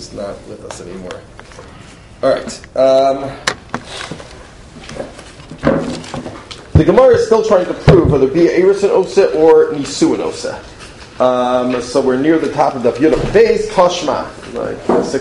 who's not with us anymore. All right. The Gemara is still trying to prove whether it be Erusin Osa or Nisuin Osa. So we're near the top of the Yud Beis Tashma, like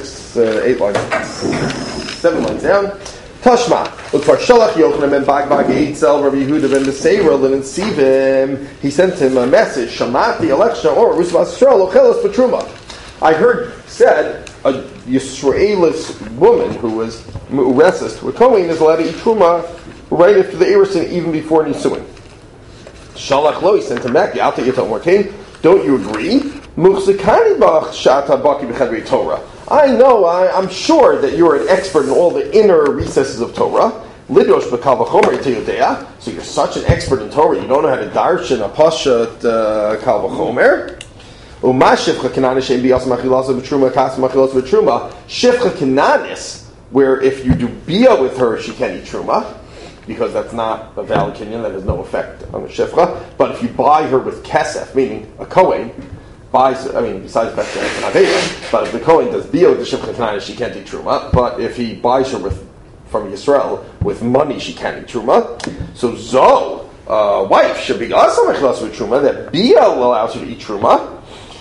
7 lines down. Tashma, look for Shalach Yochanan ben Bagbag Eitzel Rabbi Yehuda ben Beseira Linen Sivim. He sent him a message. Shamati Aleksha or Rusvas Yisrael Ochelos Betruma. I heard said a Yisraelis woman who was mu'resist with Kohen is allowed to eat truma right after the Erusin, even before Nisuin. Shalach Lo, he sent him back. Yalta Yitel Mortain. Don't you agree? Muchzikani bach shata baki b'chedrei Torah. I know, I'm sure that you're an expert in all the inner recesses of Torah. Lidosh b'kal v'chomer yiteyodea. So you're such an expert in Torah, you don't know how to darshan a pashat kal v'chomer. Uma shifcha kananis she'en biyas machilasa b'truma kas machilasa b'truma. Shifcha kananis, where if you do bia with her, she can't eat truma, because that's not a valid kinyan, that has no effect on the shifcha. But if you buy her with kesef, meaning a kohen buys, besides that, but if the kohen does bia with the shifcha kananis, she can't eat truma. But if he buys her from Yisrael with money, she can't eat truma. So Zo, wife, should be also machilasa b'truma, that bia allows her to eat truma.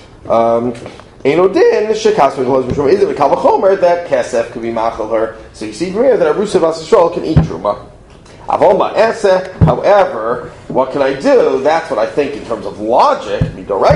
Enodin shekas mechilasa b'truma is it a kal v'chomer that kesef could be machal her. So you see from here that a Rusa Bas Yisrael can eat truma. However, what can I do? That's what I think in terms of logic. However,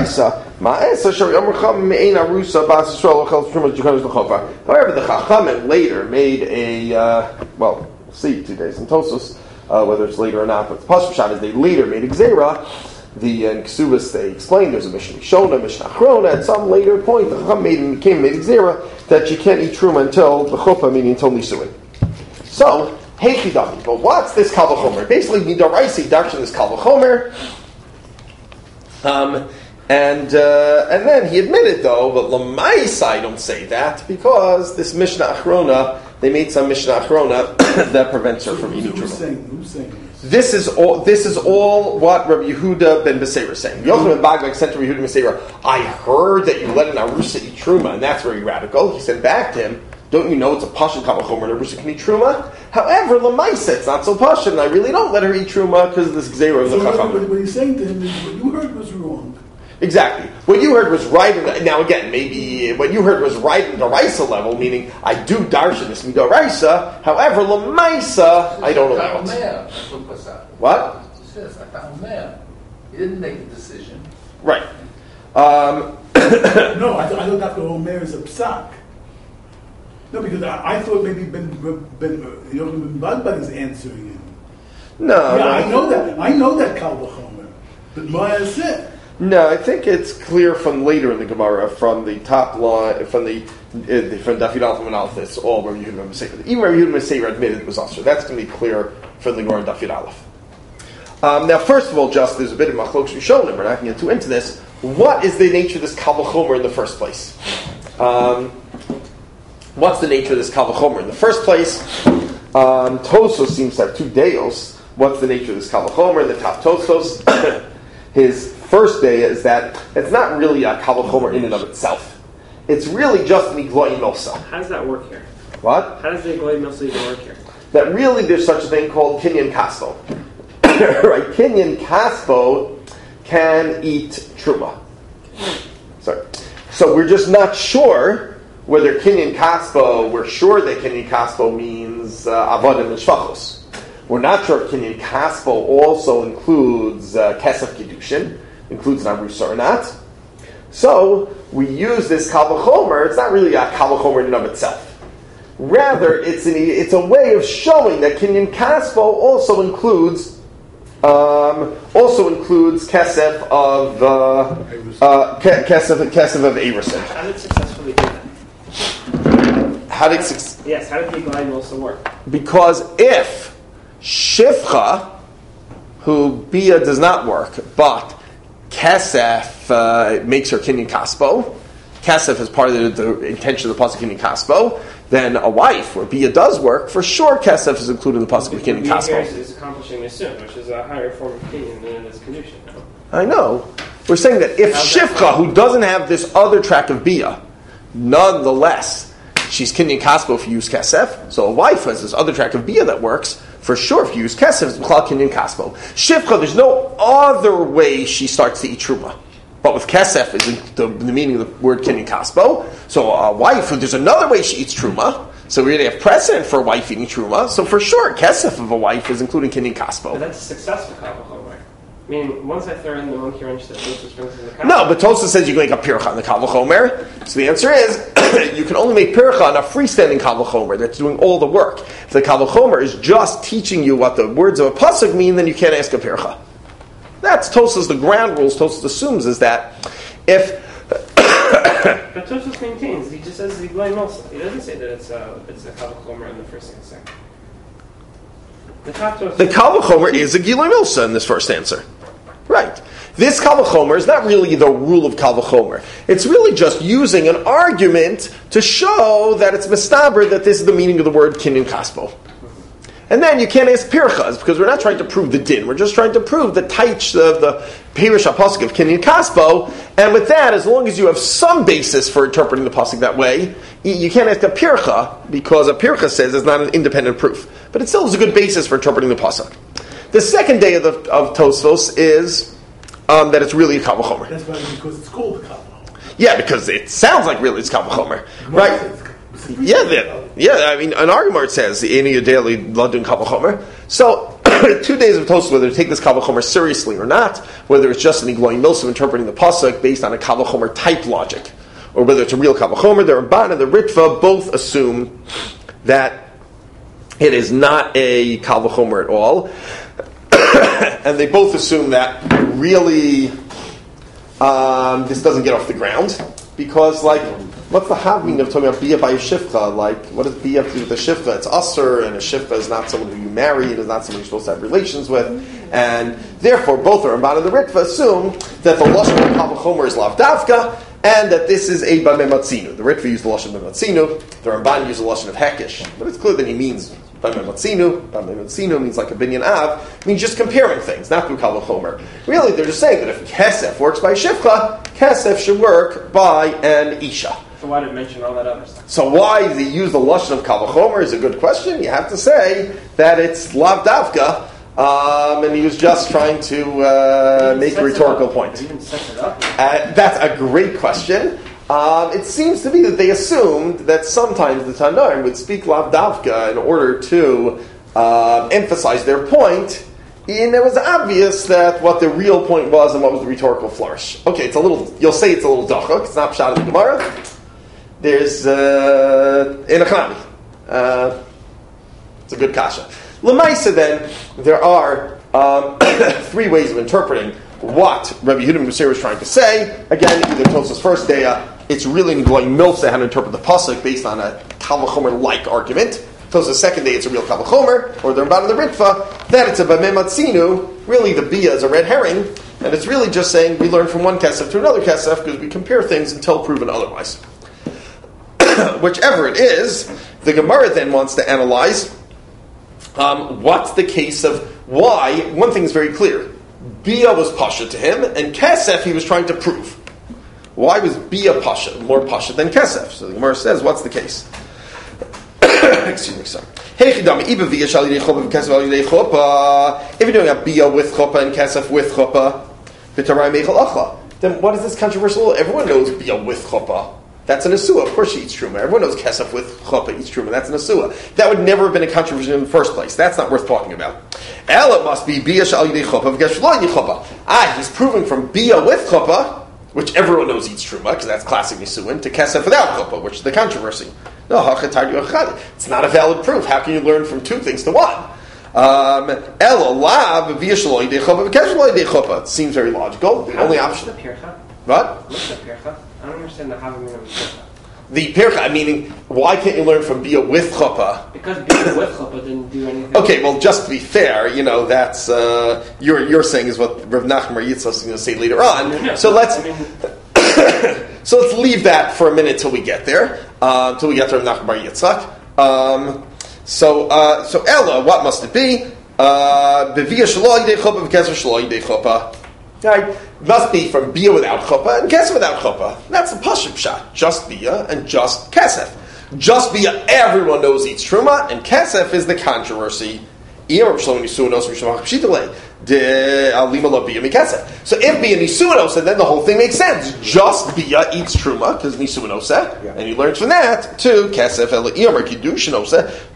the Chachamim later made we'll see 2 days in Tosos, whether it's later or not, but the Pasuk Shad is they later made a Gzeira. In Ksubas they explained there's a Mishnah Shona, Mishnah Achrona. At some later point, the Chacham made a Gzeira that you can't eat Truma until the Chuppah, meaning until Nisuin. So, Heichidami, but what's this Kal V'chomer? Basically, Midaraisi darshan this Kal V'chomer, and then he admitted though, but Lamaisa I don't say that because this Mishnah Achrona, they made some Mishnah Achrona that prevents her from eating Truma. Who's saying This is all what Rabbi Yehuda ben Beseira is saying. Yochanan ben Bagbag sent to Rabbi Yehuda ben Beseira, I heard that you let an Arusa eat Truma, and that's very radical. He said back to him, don't you know it's a Pashan Kal V'chomer and Arusa can eat Truma? However, Lamaisa, it's not so Pashan, and I really don't let her eat Truma because of this Gzeira of the Chachamim. What he's saying to him is what you heard was wrong. Exactly. What you heard was right. Now again, maybe what you heard was right in the Raisa level, meaning I do darshan this Midaraisa. However, Lamaisa, I don't allow it. What? He didn't make the decision. Right. No, I thought Dr. Omer is a psak. No, because I thought maybe Ben Bagbag is answering him. No. Yeah, no. I know that Kal V'chomer, but Maya is it. No, I think it's clear from later in the Gemara, from the top line, from Dafid Alpha and Alpha, it's all Rabbi Yehuda ben Beseira. Even Rabbi Yehuda ben Beseira admitted it was Asher. That's going to be clear from the Gemara in Dafid Aleph. Now, first of all, just there's a bit of Machlokes Rishonim. We're not going to get too into this. What is the nature of this Kal V'chomer in the first place? What's the nature of this Kal V'chomer in the first place? Tosos seems to have 2 deos. What's the nature of this Kal V'chomer in the top Tosos? His first day is that it's not really a Kal V'chomer in and of itself. It's really just an Igloim Milsa. How does that work here? What? How does the Igloim Milsa even work here? That really there's such a thing called Kinyan Kaspo. Right? Kinyan Kaspo can eat Truma. Sorry. So we're just not sure whether Kinyan Kaspo, we're sure that Kinyan Kaspo means Avodim and Shvachos. We're not sure if Kinyan Kaspo also includes Kesef Kiddushin, includes an Arusa or not. So, we use this Kal V'chomer, it's not really a Kal V'chomer in and of itself. Rather, it's a way of showing that Kinyan Kaspo also includes Kesef of Kesef of Erusin. How did it successfully do that? How did the Igloim Milsa work? Because if Shifcha, who Bia does not work, but Kesef makes her Kinyan Kaspo, Kesef is part of the intention of the Pasuk Kinyan Kaspo, then a wife, where Bia does work, for sure Kesef is included in the Pasuk of Kinyan Kaspo. Bia is accomplishing Nisun, which is a higher form of Kinyan than this Kedushin. No? I know. We're saying that if Shifcha, who doesn't have this other track of Bia, nonetheless she's kinyan kaspo if you use kesef. So a wife has this other track of bia that works. For sure, if you use kesef, it's b'chlal kinyan kaspo. Shivcha, there's no other way she starts to eat truma. But with kesef is the meaning of the word kinyan kaspo. So a wife, there's another way she eats truma. So we really have precedent for a wife eating truma. So for sure, kesef of a wife is including kinyan kaspo. But that's a successful kavachomer. I mean, once I throw in the monkey wrench that Tosfos brings in the kavachomer. No, but Tosfos says you can make a pircha on the kavachomer. So the answer is, you can only make pircha on a freestanding kavachomer that's doing all the work. If the kavachomer is just teaching you what the words of a pasuk mean, then you can't ask a pircha. That's Tosfos, the ground rules Tosfos assumes is that if... But Tosfos maintains, he just says the Gleim also. He doesn't say that it's a kavachomer in the first and second. The kavachomer is a Gilui Milsa in this first answer. Right. This kavachomer is not really the rule of kavachomer. It's really just using an argument to show that it's mistaber that this is the meaning of the word kinyan kaspo. And then you can't ask pirchas because we're not trying to prove the din. We're just trying to prove the taich of the perish pasuk of kinyan kaspo. And with that, as long as you have some basis for interpreting the pasuk that way, you can't ask a pircha because a pircha says it's not an independent proof. But it still is a good basis for interpreting the pasuk. The second day of Tosfos is that it's really a kavachomer. That's why because it's called a kavachomer. Yeah, because it sounds like really it's kavachomer, right? Yeah. I mean, an argument says in your daily ladun kavachomer. So 2 days of Tosfos, whether to take this kavachomer seriously or not, whether it's just an igloin milsim interpreting the pasuk based on a kavachomer type logic, or whether it's a real kavachomer, the Ramban and the Ritva both assume that it is not a kavachomer at all, and they both assume that really this doesn't get off the ground because, like, what's the having of talking about bia by a shifcha? Like, what does bia have to do with the shifcha? It's usher, and a shifcha is not someone who you marry, it is not someone you're supposed to have relations with, and therefore both the Ramban and the Ritva assume that the lashon of kavachomer is lav davka, and that this is a b'mematzinu. The Ritva used the lashon of b'mematzinu, the Ramban used the lashon of hekish, but it's clear that he means b'mematzinu. B'mematzinu means like a binyan av, it means just comparing things, not through kavachomer. Really, they're just saying that if kesef works by shifcha, kesef should work by an isha. So why did it mention all that other stuff? So why did he use the lashon of kavachomer is a good question. You have to say that it's lav davka, and he was just trying to make a rhetorical point. He even sets it up. That's a great question. It seems to be that they assumed that sometimes the Tanoim would speak lav davka in order to emphasize their point, and it was obvious that what the real point was and what was the rhetorical flourish. Okay, you'll say it's a little dachok, it's not pshat in the Gemara. There's in a Chanami. It's a good kasha. L'maisa then, there are 3 ways of interpreting what Rabbi Yehuda ben Beseira was trying to say. Again, either Tosfos first day, it's really going milsa how to interpret the pasuk based on a kavachomer-like argument. Tosfos second day, it's a real kavachomer, or the Ramban and the Ritva, that it's a b'mematzinu. Really, the bia is a red herring, and it's really just saying we learn from one kesef to another kesef because we compare things until proven otherwise. Whichever it is, the Gemara then wants to analyze what's the case of why. One thing is very clear. Bia was pasha to him, and kesef he was trying to prove. Why was Bia pasha, more pasha than kesef? So the Gemara says, what's the case? Excuse me, sorry. If you're doing a Bia with chuppah and kesef with chuppah, then what is this controversial? Everyone knows Bia with chuppah. That's an asua. Of course she eats truma. Everyone knows kesef with chuppah eats truma. That's an asua. That would never have been a controversy in the first place. That's not worth talking about. Ela must be bia shal yidei chuppah v'gesh lo yidei chuppah. He's proving from bia with chuppah, which everyone knows eats truma, because that's classic nisuin, to kesef without chuppah, which is the controversy. No, it's not a valid proof. How can you learn from 2 things to 1? Ela lav bia shal yidei chuppah v'gesh lo yidei chuppah. It seems very logical. The only option. What? What's the pircha? I don't understand the having of pircha. The pircha, meaning, why can't you learn from bia with chuppah? Because bia with chuppah didn't do anything. Okay, well, just to be fair, that's you're saying is what Rav Nachman Yitzchak is going to say later on. No, so let's leave that for a minute till we get there, till we get to Rav Nachman Yitzchak. So Ella, what must it be? Bevia shelo yidei chuppah v'keser shelo yidei chuppah. Right? Must be from bia without chuppah and kesef without chuppah. That's the pashut pshat. Just bia and just kesef. Just Bia, everyone knows eats Truma, and Kesef is the controversy. So if Bia Nisunos, and then the whole thing makes sense. Just Bia eats Truma, because Nisunos, and he learns from that to Kesef El Iyom or Kiddushin.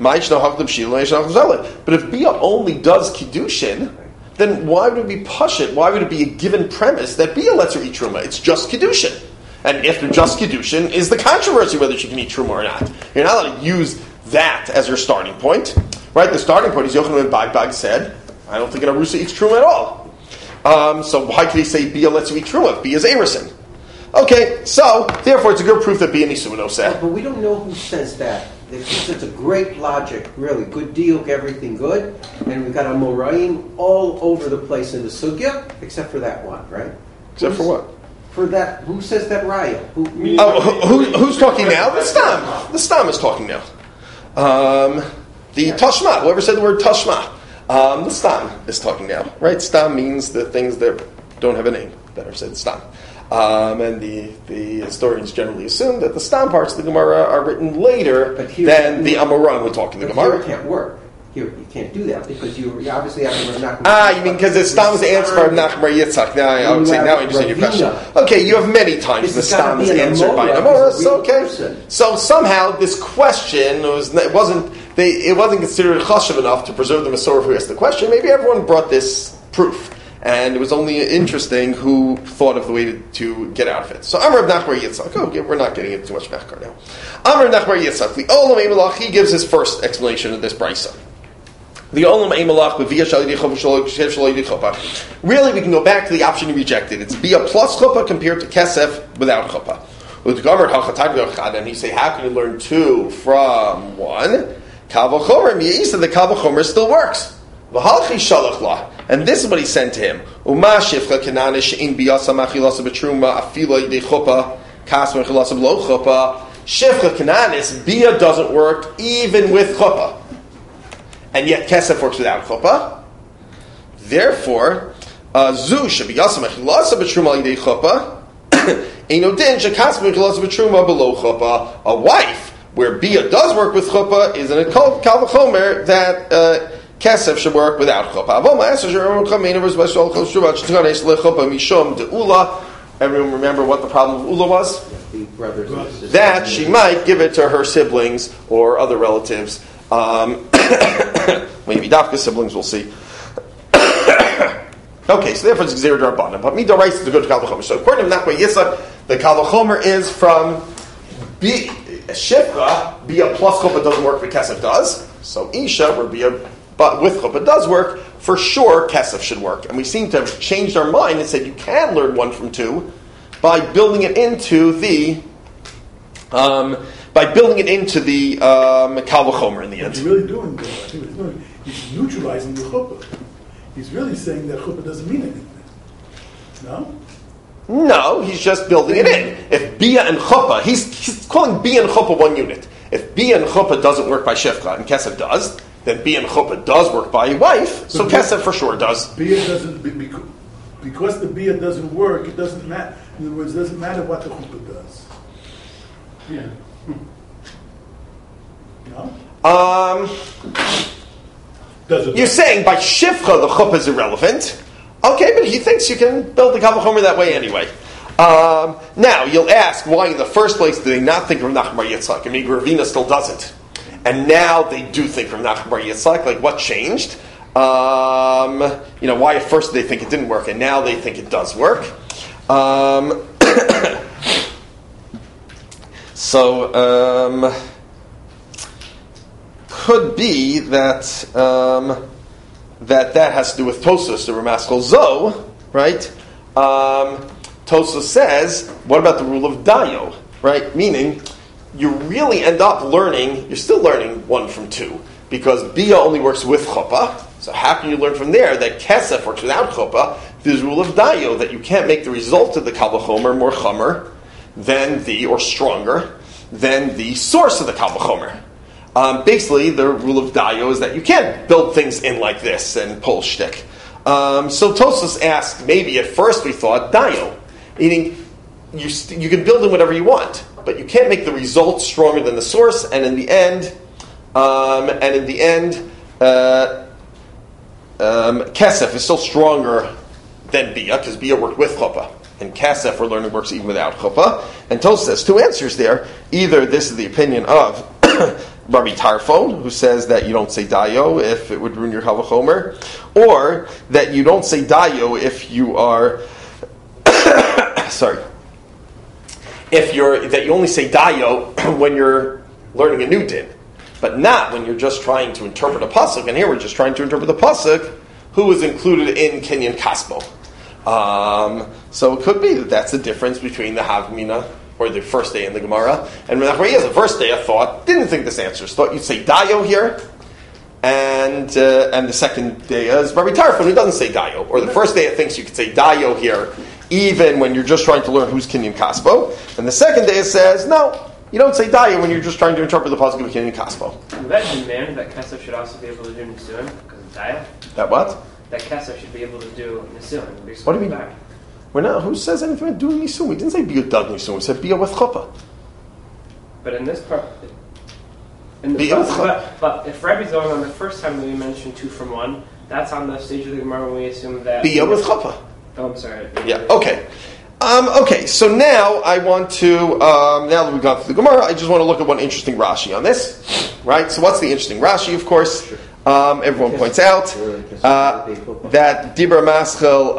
But if Bia only does Kiddushin, then why would it be Pashit? Why would it be a given premise that Bia lets her eat Truma? It's just Kiddushin. And if they're just Kiddushin, is the controversy whether she can eat Truma or not. You're not allowed to use that as your starting point. Right? The starting point is Yochanan ben Bagbag said, I don't think an Arusa eats Truma at all. So why could he say Bia lets you eat Truma if Bia is Arison? Okay, so therefore it's a good proof that Bia Nisuno said. But we don't know who says that. It's a great logic, really. Good deal, everything good. And we've got Amoraim all over the place in the Sugya, except for that one, right? Except for what? For that, who says that Raya? Who's talking now? The Stam. The Stam is talking now. The Tashma, whoever said the word Tashma. The Stam is talking now, right? Stam means the things that don't have a name that are said Stam. And the historians generally assume that the Stam parts of the Gemara are written later than the Amoraim who talk in the Gemara. Here it can't work. Here you can't do that because you obviously have to Nachman. You mean because the Stam is the answer for Nachman Yitzchak. Now I understand your question. Okay, you have many times the Stam is answered by Amora. So okay, so somehow this question wasn't considered chashuv enough to preserve the Masorah who asked the question. Maybe everyone brought this proof, and it was only interesting who thought of the way to get out of it. So Amar of Nachman Yitzchak. Okay, we're not getting into too much mechkar now. Amar of Nachman Yitzchak. The Olam Eimelach, he gives his first explanation of this brisa. The Olam Eimelach b'via shalidei chuppah. Really, we can go back to the option you rejected. It's bia plus chuppah compared to kesef without chuppah. And you say, how can you learn two from one? Kal v'chomer, the Kal v'chomer still works. V'halchi shalach la. And this is what he sent to him. Uma shifcha kenane she'in biyasa machilasa b'truma afila yidei chuppah kas machilasa b'lo chuppah. Shifcha kenanis, bia doesn't work even with chuppah. And yet kesef works without chuppah. Therefore, zu shebiyasa mechilasa b'truma yidei chuppah eino din shekas mechilasa b'truma below chuppah. A wife where bia does work with chuppah is in a kal v'chomer that kesef should work without chuppah. Everyone remember what the problem of Ula was? The brothers and sisters. That she might give it to her siblings or other relatives. Maybe Dafka siblings, we'll see. Okay, so therefore it's Gzeir D'Rabbanan. But Midah writes to go to Kal V'chomer. So according to Nachman Yitzchak, the Kal V'chomer is from Shifra. Bia plus chuppah doesn't work, but kesef does. So Isha, where bia but with chuppah does work, for sure kesef should work. And we seem to have changed our mind and said you can learn one from two by building it into the Kal V'chomer in the end. What he's really doing, though, I think what he's doing, he's neutralizing the chuppah. He's really saying that chuppah doesn't mean anything. No? No, he's just building it in. If bia and chuppah, he's calling bia and chuppah one unit. If bia and chuppah doesn't work by shifcha and kesef does, then bia and chuppah does work by wife, so kesef for sure does. Bia doesn't, because the bia doesn't work, it doesn't matter. In other words, it doesn't matter what the chuppah does. Yeah. No? You're saying by shifcha the chuppah is irrelevant. Okay, but he thinks you can build the Kal V'chomer that way anyway. Now, you'll ask, why in the first place do they not think of Nachman Yitzchak? I mean, Ravina still doesn't. And now they do think of Nachman Yitzchak. Like, what changed? Why at first did they think it didn't work, and now they think it does work? Could be that that has to do with Tosfos, the Ramaskal Zoh, right? Tosfos says, what about the rule of Dayo, right? Meaning, you really end up you're still learning one from two, because Bia only works with Chuppah, so how can you learn from there that Kesef works without Chuppah? There's a rule of Dayo, that you can't make the result of the Kal V'chomer more Chomer or stronger, than the source of the Kal V'chomer. Basically, the rule of Dayo is that you can't build things in like this and pull shtick. So Tosfos asked, maybe at first we thought Dayo, meaning you can build in whatever you want, but you can't make the result stronger than the source. And in the end, Kesef is still stronger than Bia, because Bia worked with Chuppah. And Kesef, we're learning, works even without Chuppah. And Tosfos says two answers there. Either this is the opinion of Rabbi Tarfon, who says that you don't say Dayo if it would ruin your Havachomer, or that you don't say Dayo if you are, that you only say Dayo when you're learning a new din, but not when you're just trying to interpret a pasuk. And here we're just trying to interpret the pasuk who is included in Kinyan Kaspo. So it could be that that's the difference between the Havmina or the first day in the Gemara and Menachemiyah. The first day I didn't think this answer. Thought you'd say Dayo here, and the second day is Rabbi Tarfon, who doesn't say Dayo. Or the first day it thinks you could say Dayo here, even when you're just trying to learn who's Kinyan Kaspo. And the second day it says, no, you don't say Dayo when you're just trying to interpret the pasuk of Kinyan Kaspo. Would that demand that Kesef should also be able to do Nisuin because of Dayo? That what? That Kesef should be able to do Nisuin. What do you mean? We're not, who says anything about doing Nisuin? We didn't say Bia Dag Nisuin. We said Bia with Chuppah. But in this part, but if Rebbe's going on the first time that we mentioned 2 from 1, that's on the stage of the Gemara when we assume that Bia with Chuppah. Oh, I'm sorry. Yeah. Okay. Okay. So now I want to. Now that we've gone through the Gemara, I just want to look at one interesting Rashi on this. Right. So what's the interesting Rashi? Of course, everyone points out that Dibra Maschel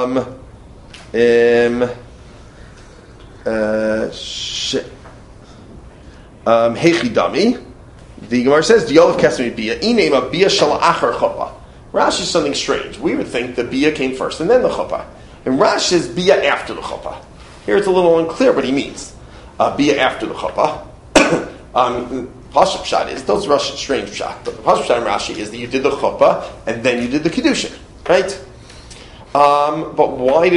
Hechidami. The Gemara says, "Diolav Kesemi Bia Inema Bia Shala Achar Chuppah." Rashi is something strange. We would think the Bia came first and then the Chuppah. And Rashi says Bia after the Chuppah. Here it's a little unclear what he means. Bia after the Chuppah. Pashup Pshat is, those Rashi strange Pshat, but the Pashup Pshat in Rashi is that you did the Chuppah and then you did the Kiddushin. Right? But why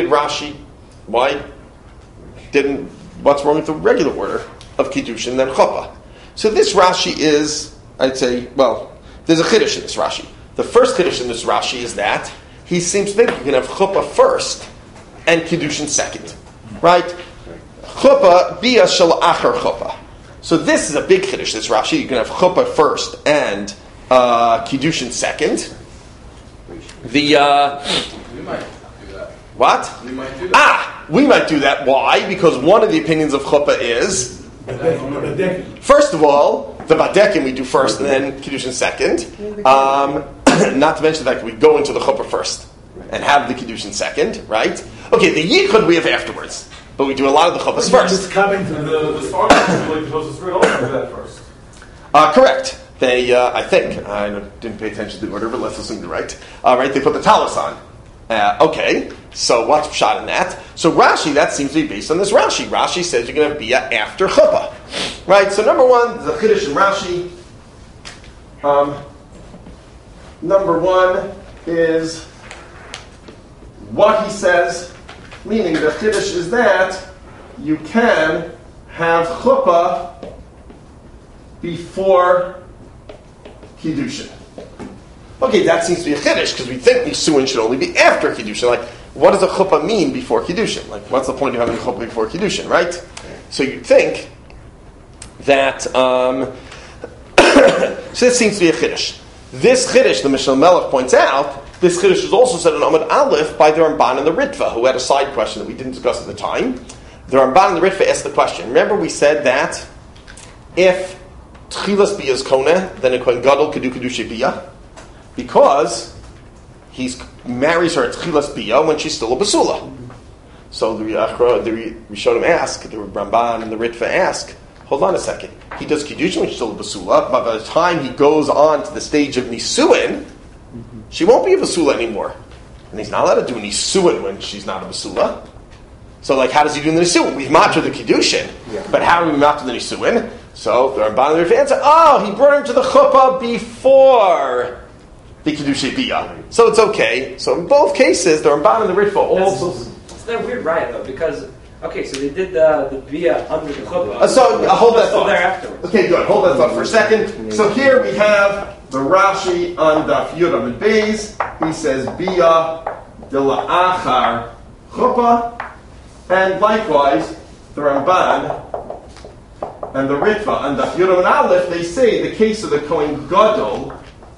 didn't, what's wrong with the regular order of Kiddushin then Chuppah? So this Rashi is, I'd say, well, there's a Chiddush in this Rashi. The first Chiddush in this Rashi is that he seems to think you can have Chuppah first and Kiddushin second. Right? Chuppah, Bia Shel Achar Chuppah. So this is a big Chiddush, this Rashi. You can have Chuppah first and Kiddushin second. We might do that. What? We might do that. We might do that. Why? Because one of the opinions of Chuppah is, first of all, the Badekim we do first and then Kiddushin second. Not to mention that we go into the Chuppah first and have the Kiddushin second, right? Okay, the Yichud we have afterwards, but we do a lot of the Chuppahs first. The Spartans really supposed to straight over do that first. Correct. They, I think, I didn't pay attention to the order, but let's assume they're right. Right, they put the talis on. Okay, so what's Pshat in that? So Rashi, that seems to be based on this Rashi. Rashi says you're going to have Bia after Chuppah. Right, so number one, the Chiddush in Rashi. Number one is what he says, meaning the Chiddush is that you can have Chuppah before Kiddushin. Okay, that seems to be a Chiddush, because we think Nisuin should only be after Kiddushin. Like, what does a Chuppah mean before Kiddushin? Like, what's the point of having a Chuppah before Kiddushin, right? So you'd think that, so this seems to be a Chiddush. This Chiddush, the Mishnah Melech points out, this Chiddush is also said in Amud Aleph by the Ramban and the Ritva, who had a side question that we didn't discuss at the time. The Ramban and the Ritva asked the question. Remember we said that if Tchilas Bia is Koneh, then a Kohen Gadol could do Kedusha Bia, because he marries her at Tchilas Bia when she's still a Basula. So the Rishonim ask, the Ramban and the Ritva ask, hold on a second, he does Kiddushin when she's still a Basula, but by the time he goes on to the stage of Nisuin, she won't be a Basula anymore. And he's not allowed to do Nisuin when she's not a Basula. So, like, how does he do the Nisuin? We've matched the Kiddushin, but how do we match the Nisuin? So, the Ramban and the Ritva answer, he brought him to the Chuppah before the Kiddushin Bia. So it's okay. So in both cases, the Ramban and the Ritva also... It's that weird riot, though, because... Okay, so they did the Bia under the Chuppah. Hold that thought. There afterwards. Okay, good. Hold that thought for a second. So here we have the Rashi on Daf Yudam and Beis. He says, Bia de la Achar Chuppah. And likewise, the Ramban and the Ritva and the Yudam and Aleph, they say the case of the Kohen Gadol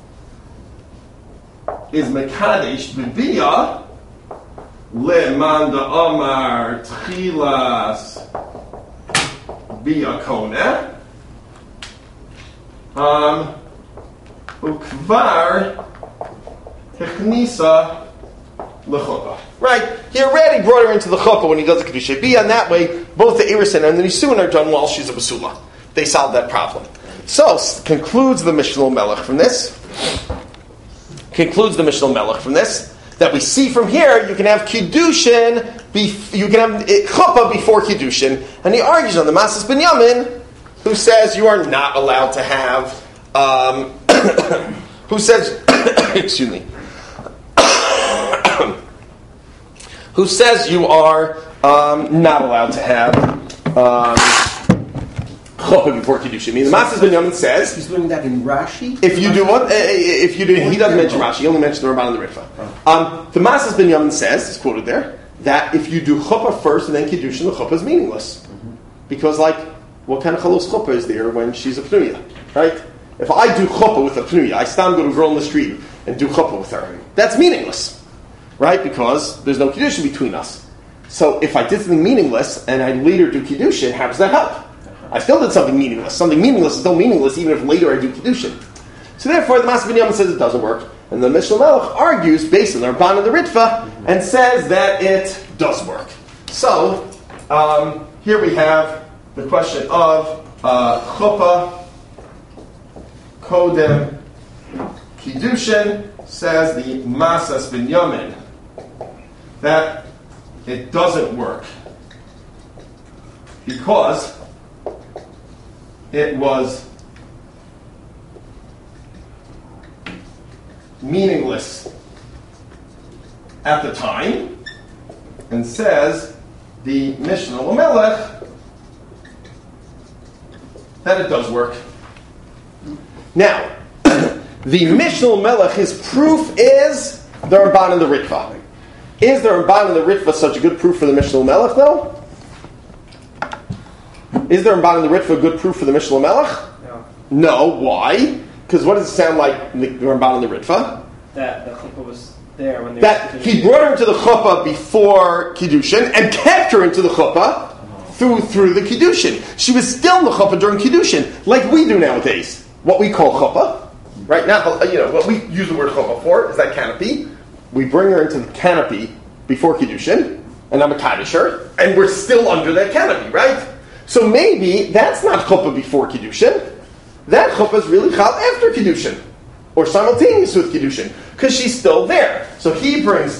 is Mekadesh B'Biyah Le'man Amar Tchilas Biyah Koneh Ukvar Technisa L'Chuppah. Right? He already brought her into the chuppah when he does the Kedusha Biyah, and that way both the Irisin and the Nisuin are done while she's a Basula. They solved that problem. So, concludes the Mishnah Melech from this. That we see from here, you can have Kiddushin, you can have chuppah before Kiddushin, and he argues on the Masas Binyamin, who says you are not allowed to have, who says, excuse me, who says you are not allowed to have chuppah before Kiddushin. I mean, the Masas Binyamin says he's doing that in Rashi. If you do what? If you do, he doesn't mention Rashi. He only mentions the Ramban and the Ritva. The Masas Binyamin says, it's quoted there, that if you do chuppah first and then Kiddushin, the chuppah is meaningless. Because, like, what kind of chalos chuppah is there when she's a pnuya, right? If I do chuppah with a pnuya, I stand go to a girl in the street and do chuppah with her. That's meaningless, right? Because there's no Kiddushin between us. So if I did something meaningless and I later do Kiddushin, how does that help? I still did something meaningless. Something meaningless is still meaningless even if later I do Kiddushin. So therefore, the Masas Binyamin says it doesn't work. And the Mishnah Melech argues based on the Ramban and the Ritva and says that it does work. So, here we have the question of chuppah, kodem, Kiddushin, says the Masas Binyamin that it doesn't work because it was meaningless at the time, and says the Mishnah Lamelech that it does work. Now, the Mishnah Lamelech, his proof is the Ramban and the Ritva. Is the Ramban and the Ritva such a good proof for the Mishnah Lamelech, though? Is the Ramban and the Ritva a good proof for the Mishnah Melech? No. Why? Because what does it sound like the Ramban and the Ritva? That the chuppah was there when they that he brought her into the chuppah before Kiddushin and kept her into the chuppah through the Kiddushin. She was still in the chuppah during Kiddushin, like we do nowadays. What we call chuppah, right now, what we use the word chuppah for is that canopy. We bring her into the canopy before Kiddushin, and I'm a Kaddisher, and we're still under that canopy, right? So maybe that's not chuppah before Kiddushin. That chuppah is really chal after Kiddushin, or simultaneous with Kiddushin, because she's still there. So he brings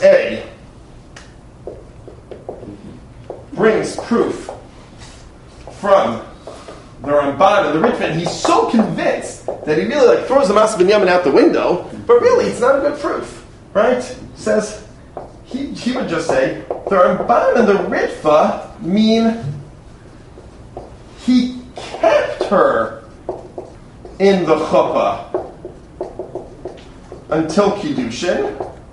proof from the Ramban and the Ritva, and he's so convinced that he really throws the Masas Binyamin out the window, but really it's not a good proof, right? Says he would just say the Ramban and the Ritva mean he kept her in the chuppah until Kiddushin,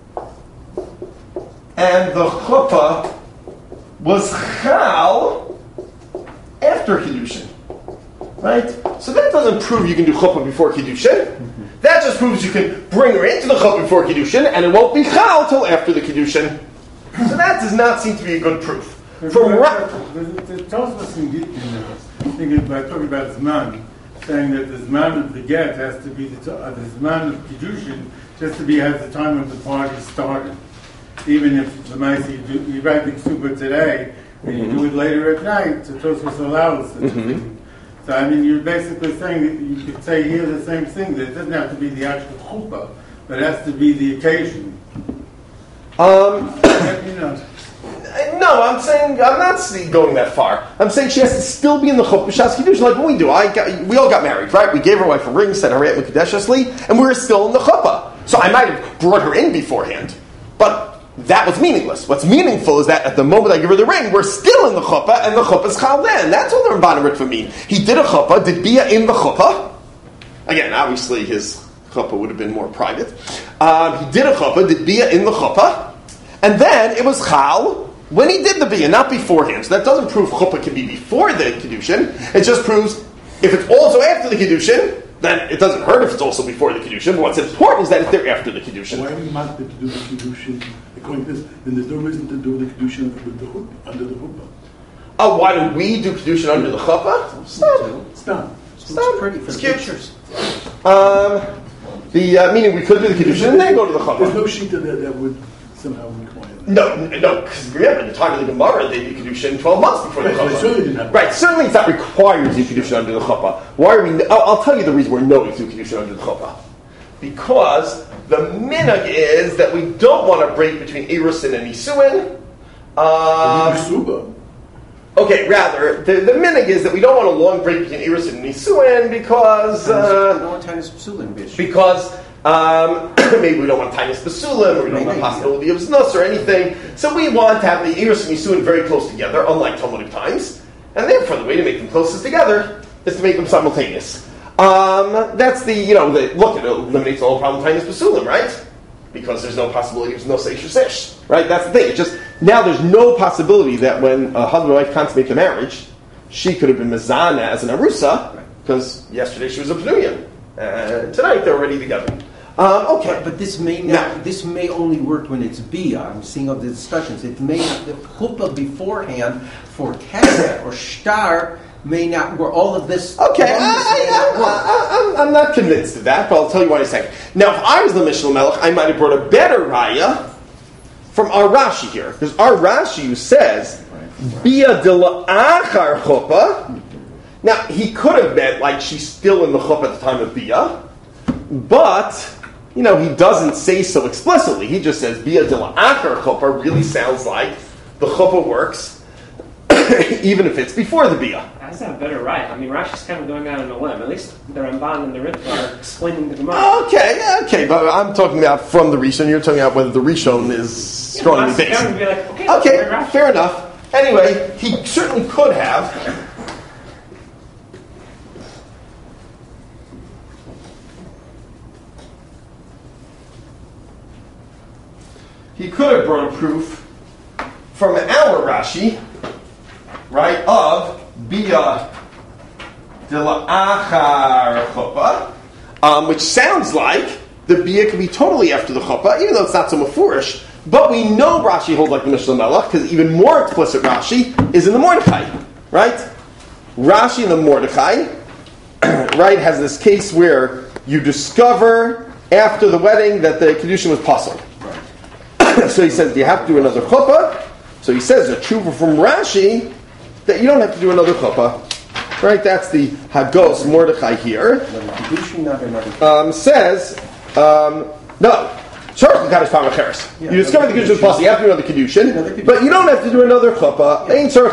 and the chuppah was chal after Kiddushin. Right? So that doesn't prove you can do chuppah before Kiddushin. That just proves you can bring her into the chuppah before Kiddushin, and it won't be chal till after the Kiddushin. So that does not seem to be a good proof. The Tosfos in Gittin, by talking about Zman, saying that the Zman of the get has to be the Zman of Kiddushin just to be at the time when the party started. Even if the Maisi, you write the Ksuba today, and you do it later at night, so Tosfos allows such a thing. So, I mean, you're basically saying that you could say here the same thing, that it doesn't have to be the actual chuppah, but it has to be the occasion. No, I'm not going that far. I'm saying she has to still be in the chuppah b'shas Kiddushin, like what we do. We all got married, right? We gave our wife a ring, said Harayat Mekudeshesli, and we were still in the chuppah. So I might have brought her in beforehand, but that was meaningless. What's meaningful is that at the moment I give her the ring, we're still in the chuppah, and the chuppah is chal then. That's what the Ramban and Ritva mean. He did a chuppah, did Biyah in the chuppah. Again, obviously his chuppah would have been more private. He did a chuppah, did Biyah in the chuppah, and then it was chal when he did the bia, not beforehand. So that doesn't prove chuppah can be before the kiddushin. It just proves if it's also after the kiddushin, then it doesn't hurt if it's also before the kiddushin. But what's important is that it's there after the kiddushin. Why are we not to do the kiddushin according to this? Then there's no reason to do the kiddushin with the under the chuppah. Oh, why do we do kiddushin under the chuppah? Stop. It's pretty for It's the cute. pictures. Meaning we could do the kiddushin and then go to the There's no chuppah. shita that would somehow require that. No, because remember, in the time of the Gemara, they did kiddushin 12 months before the Right, so they chuppah. certainly didn't have. Right, certainly it's not required to do kiddushin under the chuppah. Why are we? I'll tell you the reason we're knowing to do kiddushin under the chuppah. Because the minhag is that we don't want to break between erusin and isuin. Suba. Okay, rather, the minhag is that we don't want a long break between erusin and isuin because maybe we don't want tiniest basulim, or we don't want the possibility of znus or anything. So we want to have the erusin and isuin very close together, unlike Talmudic times. And therefore, the way to make them closest together is to make them simultaneous. That's it eliminates the whole problem of tiniest basulim, right? Because there's no possibility of znus ish, right? That's the thing. It's just, now there's no possibility that when a husband and wife consummate the marriage, she could have been mezana as an arusa, because yesterday she was a pneumian. Tonight they're already together. Okay. But this may this may only work when it's bia. I'm seeing of the discussions. It may not, the chuppah beforehand for kesed or shtar may not work. All of this. Okay, I'm not convinced of that, but I'll tell you why in a second. Now, if I was the Mishnah Melech, I might have brought a better raya from our Rashi here, because our Rashi says bia de la'achar chuppah. Now, he could have meant like she's still in the chuppah at the time of bia, but he doesn't say so explicitly. He just says bia de la'achar chuppah really sounds like the chuppah works even if it's before the bia. That's not better, right? I mean, Rashi's kind of going out on a limb. At least the Ramban and the Ritva are explaining the Gemara. Okay, but I'm talking about from the Rishon. You're talking about whether the Rishon is strongly based. Okay, fair enough. Anyway, he certainly could have. He could have brought a proof from our Rashi, right, of Bia de la'achar chuppah, which sounds like the Bia can be totally after the chuppah, even though it's not so mafurish. But we know Rashi holds like the Mishnah Melech, because even more explicit Rashi is in the Mordechai, right? Rashi in the Mordechai, right, has this case where you discover after the wedding that the Kiddushin was puzzled. So he says, do you have to do another chuppah? So he says, a tshuva from Rashi, that you don't have to do another chuppah. Right? That's the Hagos Mordechai here. Says, no. You discover the Kiddushin plus, you have to do another Kiddushin, but you don't have to do another chuppah.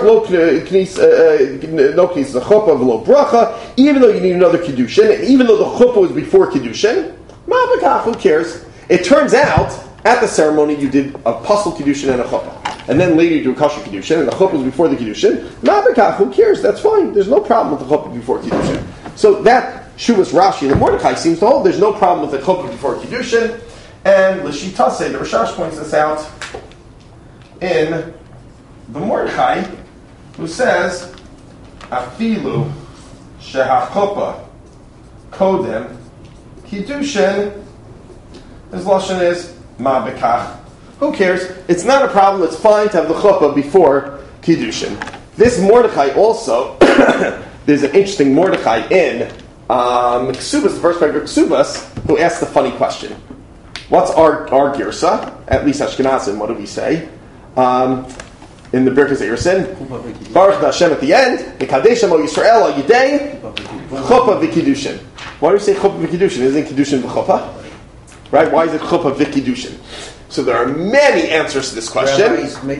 No knis a chuppah of lo bracha, even though you need another Kiddushin, and even though the chuppah was before Kiddushin, who cares? It turns out, at the ceremony, you did a pasul Kiddushin and a chuppah. And then later you do a kosher Kiddushin, and the chuppah was before the Kiddushin. Who cares? That's fine. There's no problem with the chuppah before Kiddushin. So that Shuvas Rashi and the Mordechai seems to hold there's no problem with the chuppah before Kiddushin. And L'shitase, the Rashash points this out in the Mordechai, who says, Afilu shehachuppah kodem Kiddushin, his lashon is ma bekach. Who cares? It's not a problem. It's fine to have the chuppah before Kiddushin. This Mordechai also, there's an interesting Mordechai in Ksubas, the first paragraph of Ksubas, who asks the funny question. What's our girsa? At least Ashkenazim, what do we say? In the Birkas Eirsin, Baruch Hashem at the end, Mekadesh Amo Yisrael Al Yidei, Chuppah V'Kiddushin. Why do we say Chuppah V'Kiddushin? Isn't Kiddushin V'Chuppah? Right? Why is it Chuppah V'Kiddushin? So there are many answers to this question.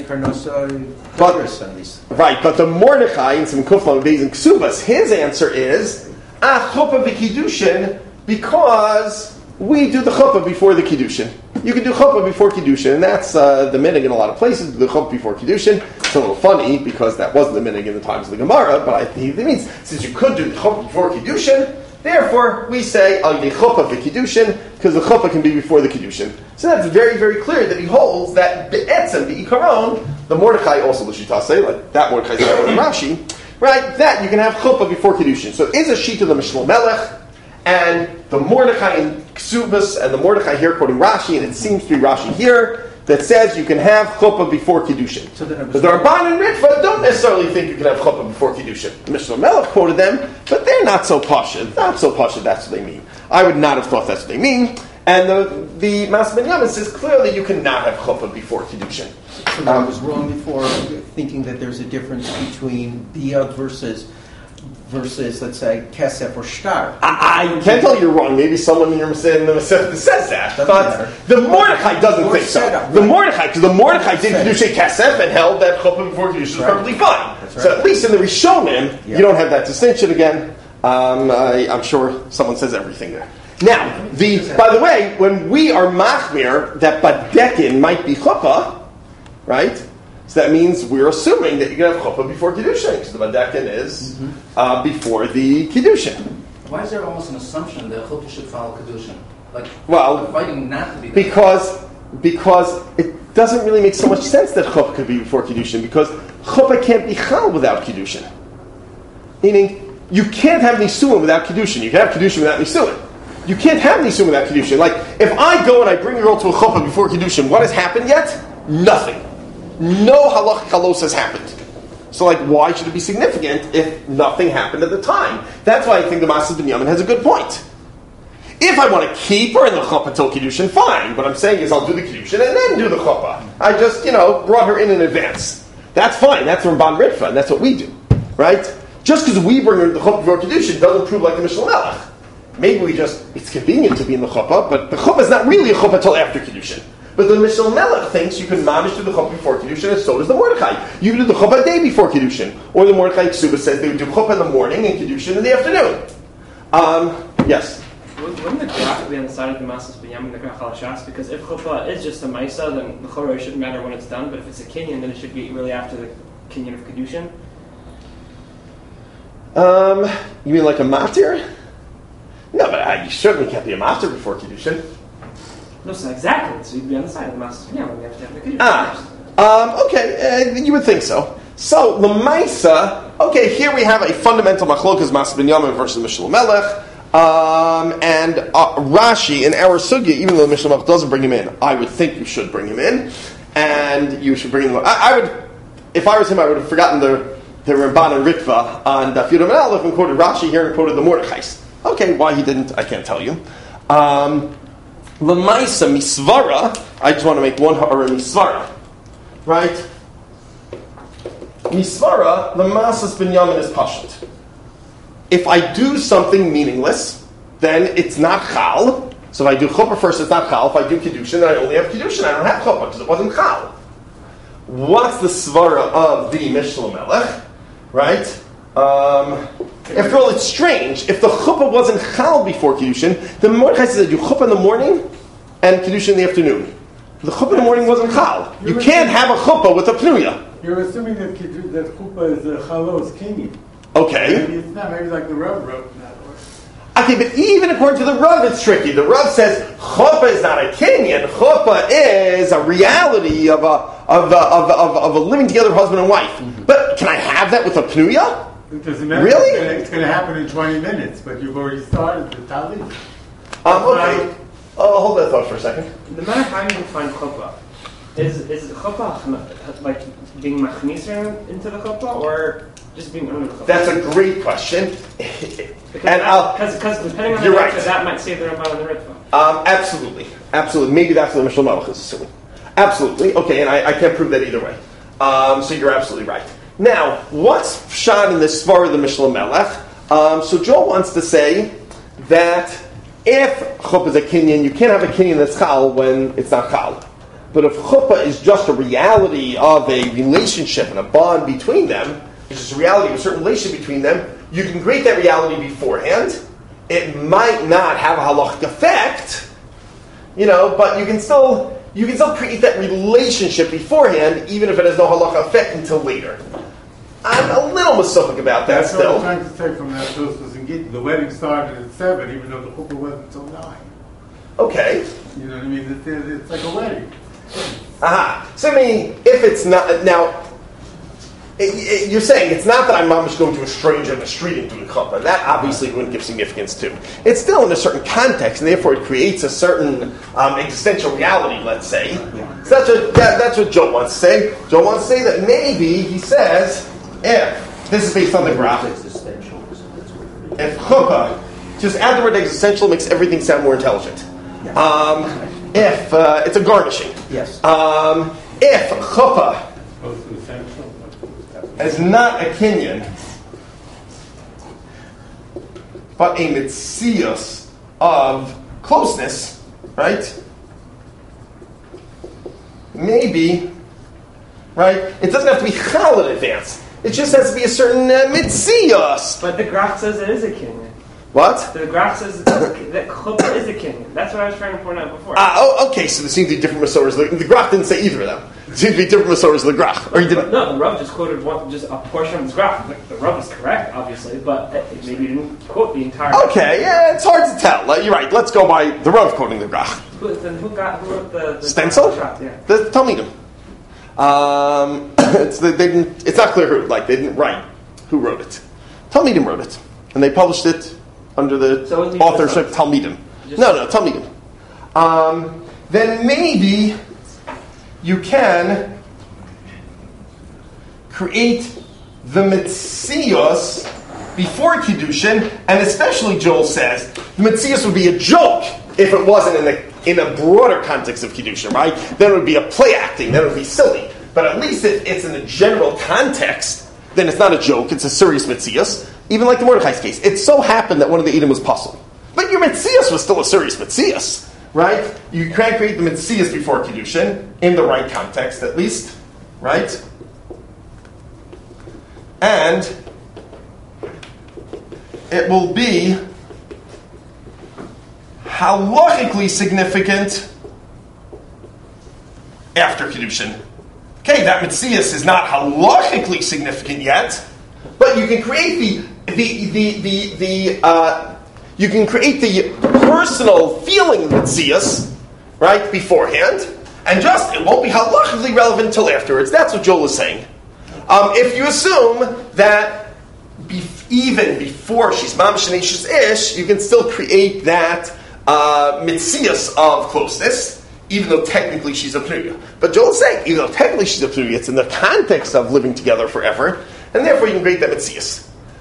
But the Mordechai in some Kufla Beis and Ksubas, his answer is Chuppah V'Kiddushin, because we do the chuppah before the kiddushin. You can do chuppah before kiddushin, and that's the minhag in a lot of places. The chuppah before kiddushin. It's a little funny because that wasn't the minhag in the times of the Gemara. But I think it means since you could do the chuppah before kiddushin, Therefore, we say al yidei chuppah v'kiddushin because the chuppah can be before the kiddushin. So that's very, very clear that he holds that be'etzem be'ikaron, the Mordechai also l'shitase, like that Mordechai is Rashi, right? That you can have chuppah before kiddushin. So it is a sheet of the Mishnah Melech, and the Mordechai in Ksubas and the Mordechai here quoting Rashi, and it seems to be Rashi here, that says you can have chuppah before kiddushin. But the Ramban and Ritva don't necessarily think you can have chuppah before kiddushin. The Mishnah Melech quoted them, but they're not so pashut. Not so pashut, that's what they mean. I would not have thought that's what they mean. And the Mas Binyamin says clearly you cannot have chuppah before kiddushin. So I was wrong before thinking that there's a difference between biyah versus, let's say, kesef or shtar. I can't tell you you're wrong. Maybe someone in the Masechta says that. Doesn't But matter. the Mordechai doesn't think so. Right. The Mordechai, because the Mordechai did Set. Kedushay Kesef and held that chuppah before Kedushin was Right. perfectly fine. That's So right. at least in the Rishonim, Yeah. you don't have that distinction again. I'm sure someone says everything there. Now, by the way, when we are machmir that badekin might be chuppah, right? So that means we're assuming that you can have chuppah before kiddushin, because the badekin is before the kiddushin. Why is there almost an assumption that chuppah should follow kedushin? Like, Well, we're fighting not to be. because it doesn't really make so much sense that chuppah could be before kiddushin, because chuppah can't be chal without kiddushin. Meaning, you can't have nisuin without kiddushin. You can have kiddushin without nisuin. You can't have nisuin without kiddushin. Like, if I go and I bring a girl to a chuppah before kiddushin, what has happened yet? Nothing. No halach kalos has happened. So, like, why should it be significant if nothing happened at the time? That's why I think the Masas Binyamin has a good point. If I want to keep her in the chuppah till kiddushin, fine. What I'm saying is I'll do the kiddushin and then do the chuppah. I just, brought her in advance. That's fine. That's Ramban Ritva, and that's what we do, right? Just because we bring her in the chuppah before kiddushin doesn't prove like the Mishnah Melech. Maybe it's convenient to be in the chuppah, but the chuppah is not really a chuppah till after kiddushin. But the Mishnah Melech thinks you can manage to do the chuppah before kiddushin, and so does the Mordechai. You can do the chuppah a day before kiddushin, or the Mordechai Ksuba says they would do chuppah in the morning and kiddushin in the afternoon. Yes. Wouldn't the graph be on the side of the Masas Binyamin, the Grach al-Shas? Because if chuppah is just a Maisa, then the Chorah shouldn't matter when it's done, but if it's a Kinyan, then it should be really after the Kinyan of Kedushin. You mean like a matir? No, but you certainly can't be a matir before kiddushin. No, so exactly. So you'd be on the side of the Masas Binyamin. You have to have the Kedushin first. Okay, you would think so. So, Lamaisa, okay, here we have a fundamental machlokas Mas Binyamin versus Mishnah Melech. And Rashi in our sugya, even though the Mishnah Melech doesn't bring him in, I would think you should bring him in, and you should bring him. I would, if I was him, I would have forgotten the Ramban and Ritva on Daf Yud Amud Aleph and quoted Rashi here and quoted the Mordechais. Okay, why he didn't, I can't tell you. L'maisa misvara, I just want to make one ha'ara misvara, right? Misvara, the Masas Binyamin is pashut. If I do something meaningless, then it's not chal. So if I do chuppah first, it's not chal. If I do kiddushin, then I only have kiddushin. I don't have chuppah because it wasn't chal. What's the svara of the Mishnah Melech? Right? After all, it's strange. If the chuppah wasn't chal before kiddushin, the Mordechai says that you chuppah in the morning and kiddushin in the afternoon. The chuppah in the morning wasn't chal. You can't have a chuppah with a pnuya. You're assuming that chuppah is a chalos kinyan. Okay. Maybe it's not. Maybe like the Rav wrote that way. Okay, but even according to the Rav, it's tricky. The Rav says chuppah is not a kinyan. Chuppah is a reality of a living together husband and wife. Mm-hmm. But can I have that with a pnuya? It doesn't matter. Really? It's going to happen in 20 minutes, but you've already started the talid. Okay. Hold that thought for a second. No matter how you define chuppah, is chuppah like being machniser into the chuppah, or just being under the chuppah? That's a great question. Because depending on the You're answer, right. that might save the Ramban and the Ritva. Absolutely. Maybe that's what the Mishnah Melech is assuming. Absolutely. Okay, and I can't prove that either way. So you're absolutely right. Now, what's pshat in this svara of the Mishnah Melech? So Joel wants to say that if chuppah is a kinyan, you can't have a kinyan that's chal when it's not chal. But if chuppah is just a reality of a relationship and a bond between them, which is a reality of a certain relationship between them, you can create that reality beforehand. It might not have a halachic effect, but you can still create that relationship beforehand, even if it has no halachic effect until later. I'm a little masophic about that That's still. what I'm trying to say from that Tosfos in Gittin. The wedding started at 7, even though the chuppah wasn't until 9. Okay. You know what I mean? It's like a wedding. Aha. So I mean, if it's not now, you're saying it's not that I'm mamish going to a stranger in the street and doing chuppah. That obviously wouldn't give significance to. It's still in a certain context, and therefore it creates a certain existential reality. Let's say. So that's what Joe wants to say. Joe wants to say that maybe he says, if this is based on the graph, if chuppah, just add the word existential makes everything sound more intelligent. If it's a garnishing. Yes. If chuppah is not a kinyan, but a mitzias of closeness, right? Maybe, right? It doesn't have to be chal in advance. It just has to be a certain mitzias. But the graph says it is a kinyan. What? The graph says that chuppah is a kinyan. That's what I was trying to point out before. Okay, so there seem to be different masoras. The graph didn't say either of them. There seem to be different masoras of the graph. Or he didn't. No, the Rav just quoted just a portion of his graph. The Rav is correct, obviously, but maybe he didn't quote the entire. Okay, yeah, it's hard to tell. You're right. Let's go by the Rav quoting the graph. Who wrote the stencil? Yeah. The Talmidim. It's not clear who. They didn't write who wrote it. Talmidim wrote it, and they published it under the authorship Talmidim. No, Talmidim. Then maybe you can create the Metzios before Kiddushin, and especially Joel says the Metzios would be a joke if it wasn't in a broader context of Kiddushin, right? Then it would be a play acting, then it would be silly. But at least if it's in a general context, then it's not a joke, it's a serious Metzios. Even like the Mordechai's case. It so happened that one of the Edom was puzzled. But your Metzios was still a serious Metzios, right? You can create the Metzios before Kiddushin, in the right context at least, right? And it will be halachically significant after Kiddushin. Okay, that Metzios is not halachically significant yet, but you can create you can create the personal feeling of Metzios, right, beforehand, and just it won't be halachically relevant until afterwards. That's what Joel is saying. If you assume that even before she's mamish and she's ish, you can still create that Metzios of closeness, even though technically she's a pnuya. But Joel is saying, even though technically she's a pnuya, it's in the context of living together forever, and therefore you can create that Metzios.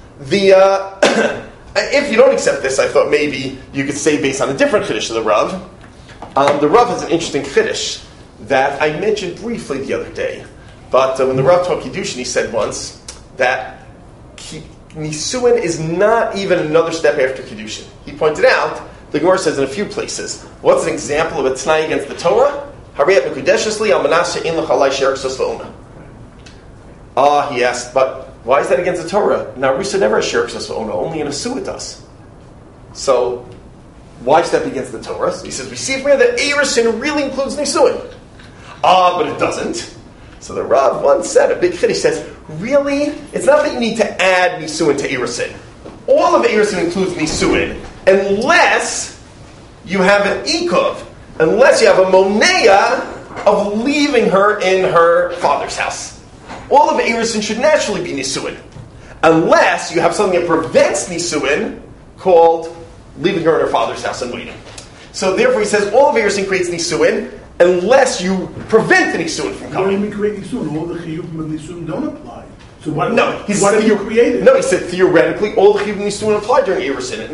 If you don't accept this, I thought maybe you could say based on a different chiddush of the Rav. The Rav has an interesting chiddush that I mentioned briefly the other day. But when the Rav taught Kiddushin, he said once that Nisuin is not even another step after Kiddushin. He pointed out, the Gemara says in a few places, what's an example of a t'nai against the Torah? Hariyat mekudeshesli al manaseh in l'chalai sherik sos v'ona. He asked, but why is that against the Torah? Now, Risa never has sherik sos v'ona, only in a suah does. So, why step against the Torah? So he says, we see from here that Erusin really includes Nisuin. But it doesn't. So the Rav once said, a big chiddush says, really? It's not that you need to add Nisuin to Erusin. All of Erusin includes Nisuin, unless you have an Ikuv, unless you have a Monea of leaving her in her father's house. All of Erusin should naturally be Nisuin, unless you have something that prevents Nisuin, called leaving her in her father's house and waiting. So therefore he says, all of Erusin creates Nisuin, unless you prevent the Nisuin from coming. What do you mean create Nisuin? All the chiyuvim of Nisuin don't apply. So what have you created? No, he said theoretically all the chiyuvim of Nisuin apply during Erusin,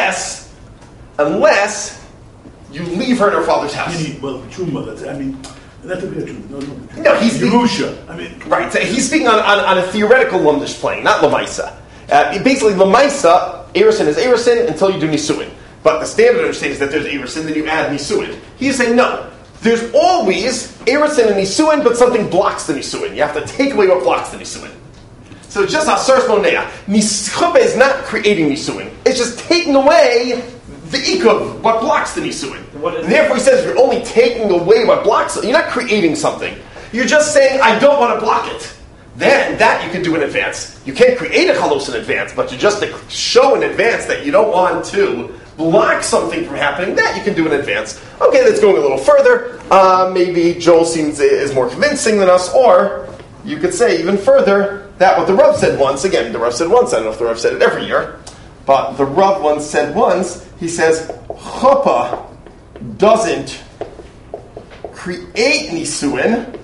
unless you leave her in her father's house. Well, Truma, that's a bit of Truma. No, he's Yerusha. Right, so he's speaking on a theoretical Lumdish plane, not Lamaisa. Basically, Lamaisa, Erusin is Erusin until you do Nisuin. But the standard understanding is that there's Erusin, then you add Nisuin. He's saying no. There's always Erusin and Nisuin, but something blocks the Nisuin. You have to take away what blocks the Nisuin. So it's just Asars Monea. Chuppah is not creating Nisuin. It's just taking away the Ikuv, what blocks the Nisuin. And therefore he says you're only taking away what blocks it. You're not creating something. You're just saying, I don't want to block it. then that you can do in advance. You can't create a chalos in advance, but you just show in advance that you don't want to block something from happening, that you can do in advance. Okay, that's going a little further. Maybe Joel is more convincing than us, or you could say even further that what the Rav said once, again, the Rav said once, I don't know if the Rav said it every year, but the Rav once said once, he says, chuppah doesn't create nisuin,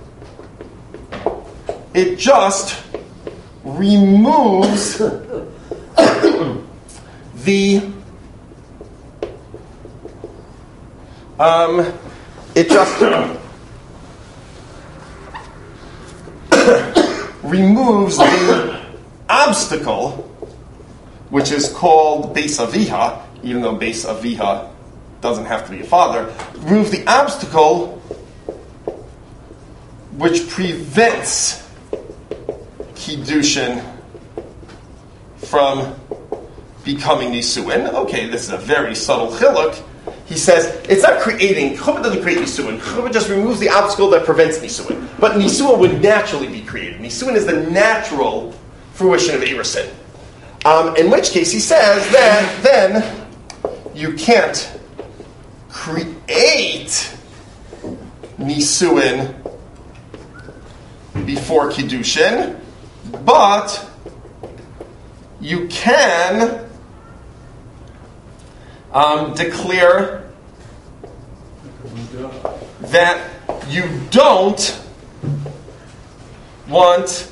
it just removes it just removes the obstacle, which is called Beis Aviha, even though Beis Aviha doesn't have to be a father, remove the obstacle which prevents Kiddushin from becoming Nisuin. Okay, this is a very subtle chiluk. He says, it's not creating, Chuppah doesn't create Nisuin. Chuppah just removes the obstacle that prevents Nisuin. But Nisuin would naturally be created. Nisuin is the natural fruition of Erusin. In which case he says that then you can't create Nisuin before Kiddushin, but you can declare that you don't want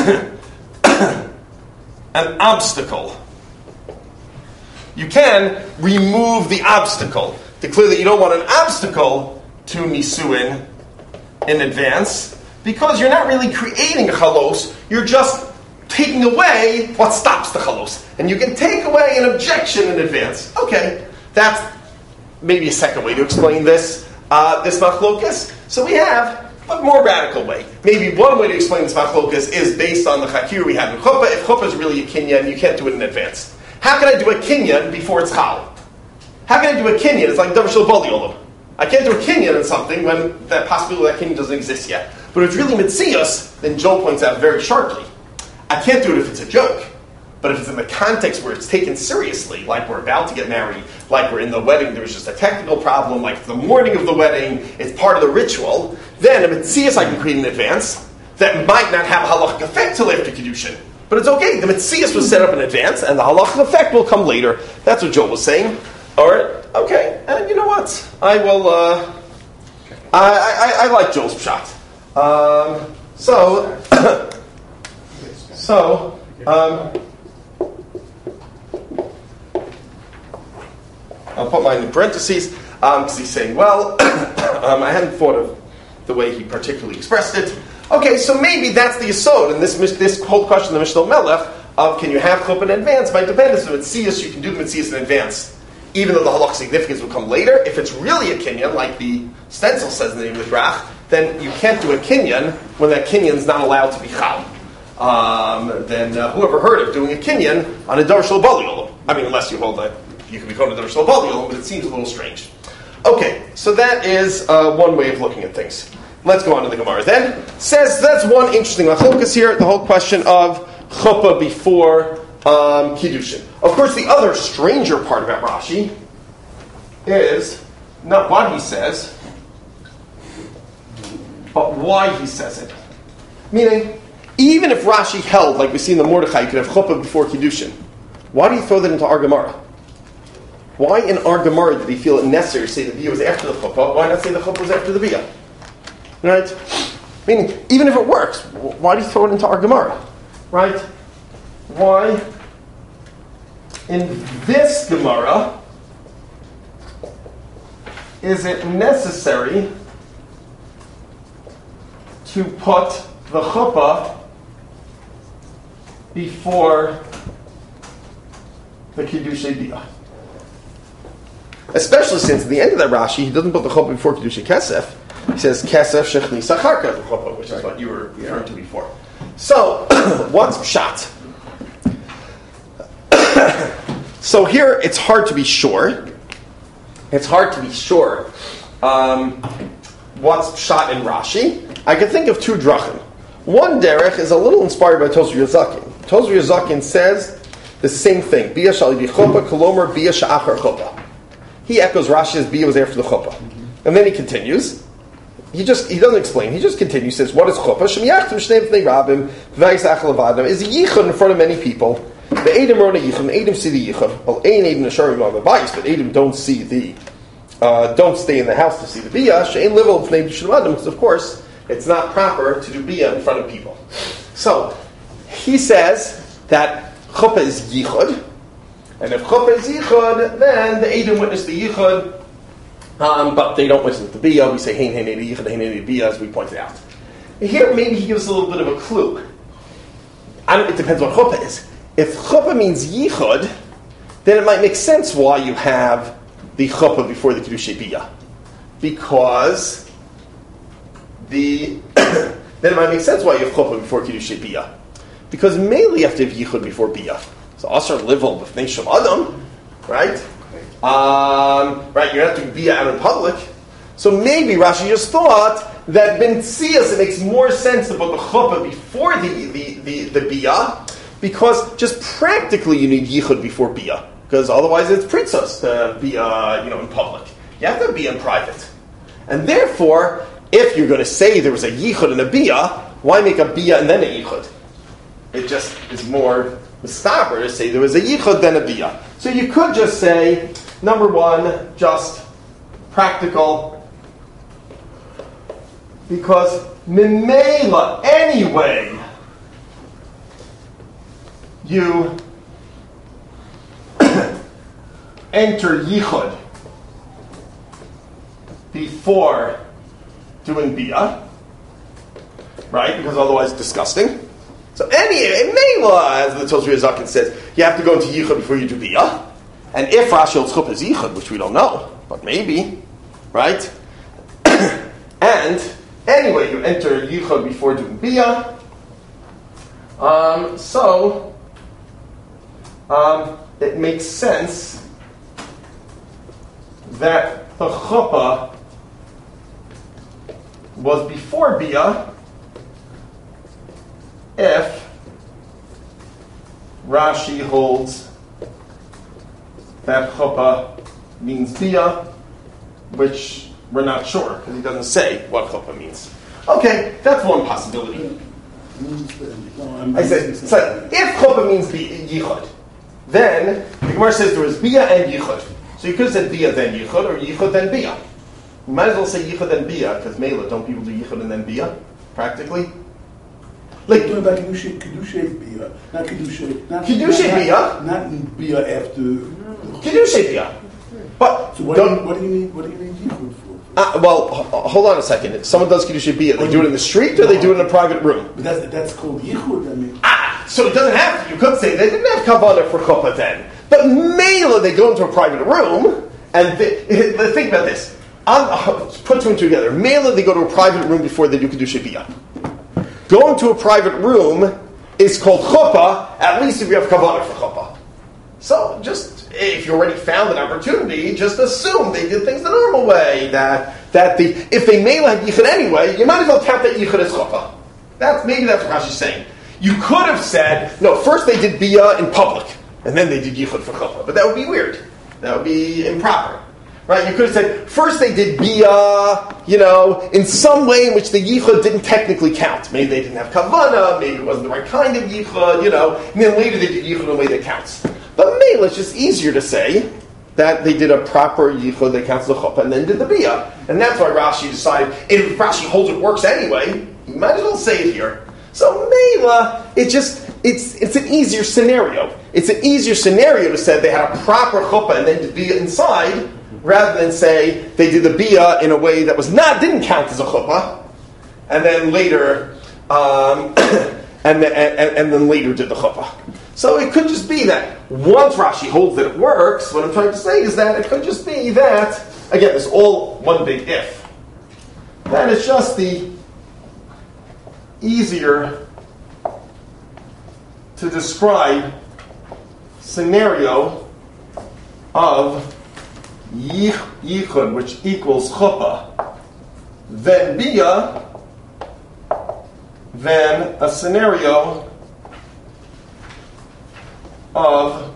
an obstacle. You can remove the obstacle. Declare that you don't want an obstacle to Nisuin in advance, because you're not really creating a chalos, you're just taking away what stops the chalos. And you can take away an objection in advance. Okay, that's maybe a second way to explain this machlokas. So we have a more radical way. Maybe one way to explain this machlokas is based on the chakir we have in chuppah. If chuppah is really a kinyan, you can't do it in advance. How can I do a kinyan before it's chal? How can I do a kinyan? It's like davar shel bali olam. I can't do a kinyan in something when that possibility that kinyan doesn't exist yet. But if it's really mitzias, then Joel points out very sharply, I can't do it if it's a joke. But if it's in the context where it's taken seriously, like we're about to get married, like we're in the wedding, there's just a technical problem, like the morning of the wedding, it's part of the ritual, then a mitzias I can create in advance that might not have a halachic effect till after Kiddushin. But it's okay, the mitzias was set up in advance, and the halachic effect will come later. That's what Joel was saying. Alright, okay, and you know what? I will, I like Joel's pshat. I'll put mine in parentheses, because he's saying, well, I hadn't thought of the way he particularly expressed it. Okay, so maybe that's the yesod, and this whole question of the Mishnah Melech, of can you have chuppah in advance, might depend. If it's mitzias, you can do the mitzias in advance, even though the halach significance will come later. If it's really a kinyan, like the stencil says in the English Rach, then you can't do a kinyan when that kinyan's not allowed to be chal. Then whoever heard of doing a kinyan on a davar shel bali olam? I mean, unless you hold that you can be called a davar shel bali olam, but it seems a little strange. Okay, so that is one way of looking at things. Let's go on to the Gemara then. Says that's one interesting machlokas here, the whole question of chuppah before Kiddushin. Of course, the other stranger part about Rashi is not what he says, but why he says it. Meaning, even if Rashi held, like we see in the Mordechai, you could have chuppah before Kiddushin, why do you throw that into our Gemara? Why in our Gemara did he feel it necessary to say the biyah was after the chuppah? Why not say the chuppah was after the biyah? Right? Meaning, even if it works, why do you throw it into our Gemara? Right? Why in this Gemara is it necessary to put the chuppah before the Kiddushay biyah? Especially since at the end of that Rashi, he doesn't put the chuppah before Kiddushay kesef. He says kesef shechni sacharka the chuppah, which is what you were referring to before. So, what's pshat? So here, it's hard to be sure. It's hard to be sure what's pshat in Rashi. I can think of two drachim. One derech is a little inspired by Tosri Yazakin. Tosri Yazakin says the same thing. Bia shali bi chuppah, kolomer bia sha'achar chuppah. He echoes Rashi's bia was after the chuppah. And then he continues. He doesn't explain. He just continues. He says, what is chuppah? Shem yachtu shnei b'nei rabim, v'ayis achal avadam, is a yichud in front of many people. The Edom run a yichud, Edom see the yichud. Well, ein Edom nesharim on the bayis, but Edom don't see don't stay in the house to see the bia. She'ein livel b'nei b'shem adam, because of course, it's not proper to do bia in front of people. So, he says that chuppah is yichud, and if chuppah is yichud, then the Edom witness the yichud, but they don't witness the bia. We say hein yichud, hein bia, as we pointed out. Here, maybe he gives a little bit of a clue. It depends what chuppah is. If chuppah means yichud, then it might make sense why you have the chuppah before the kedushay bia, because then it might make sense why you have chuppah before kedushay bia, because mainly you have to have yichud before bia. So asar livel b'fnei shem adam, right? Right, you're not doing bia out in public. So maybe Rashi just thought that ben tziyas, it makes more sense to put the chuppah before the bia, because just practically you need yichud before bia, because otherwise it's pritzos to be in public. You have to be in private, and therefore, if you're going to say there was a yichud and a bia, why make a bia and then a yichud? It just is more mistaber to say there was a yichud then a bia. So you could just say, number one, just practical, because mimela anyway, you enter yichud before doing bia, right? Because otherwise it's disgusting. So in Mela, as the Tosri Yazakin says, you have to go into yichud before you do bia. And if Rashi holds chuppah is yichud, which we don't know, but maybe, right? And anyway, you enter yichud before doing bia. So it makes sense that the chuppah was before bia if Rashi holds that chuppah means bia, which we're not sure, because he doesn't say what chuppah means. Okay, that's one possibility. I said, so if chuppah means yichud, then the Gemara says there was bia and yichud. So you could have said bia then yichud, or yichud then bia. You might as well say yichud then bia, because mela, don't people do yichud and then bia, practically? Like talking about kedushay bia, not kedushay bia, not bia after kedushay bia. But so what do you need yichud for? Well, hold on a second. If someone does kedushay bia, they do it in the street or they do it in a private room. But that's called yichud. I mean, so it doesn't have to. You could say they didn't have kavanah for chuppah then, but mela they go into a private room and think about this. Put two and two together. Mela they go to a private room before they do kedushay bia. Going to a private room is called chuppah, at least if you have kavanah for chuppah. So just, if you already found an opportunity, just assume they did things the normal way, if they mela had yichud anyway, you might as well count that yichud as chuppah. Maybe that's what Rashi's saying. You could have said, no, first they did bia in public, and then they did yichud for chuppah, but that would be weird. That would be improper. Right, you could have said, first they did bia, in some way in which the yichud didn't technically count. Maybe they didn't have kavanah, maybe it wasn't the right kind of yichud, and then later they did yichud in a way that counts. But maybe it's just easier to say that they did a proper yichud that counts the chuppah and then did the bia. And that's why Rashi decided, if Rashi holds it works anyway, you might as well say it here. So Mela, it's an easier scenario. It's an easier scenario to say they had a proper chuppah and then did bia inside, rather than say they did the bia in a way that didn't count as a chuppah, and then later, and then later did the chuppah. So it could just be that once Rashi holds that it works, what I'm trying to say is that it could just be that, again, it's all one big if. That is just the easier to describe scenario of yichud, which equals chuppah, then bia, than a scenario of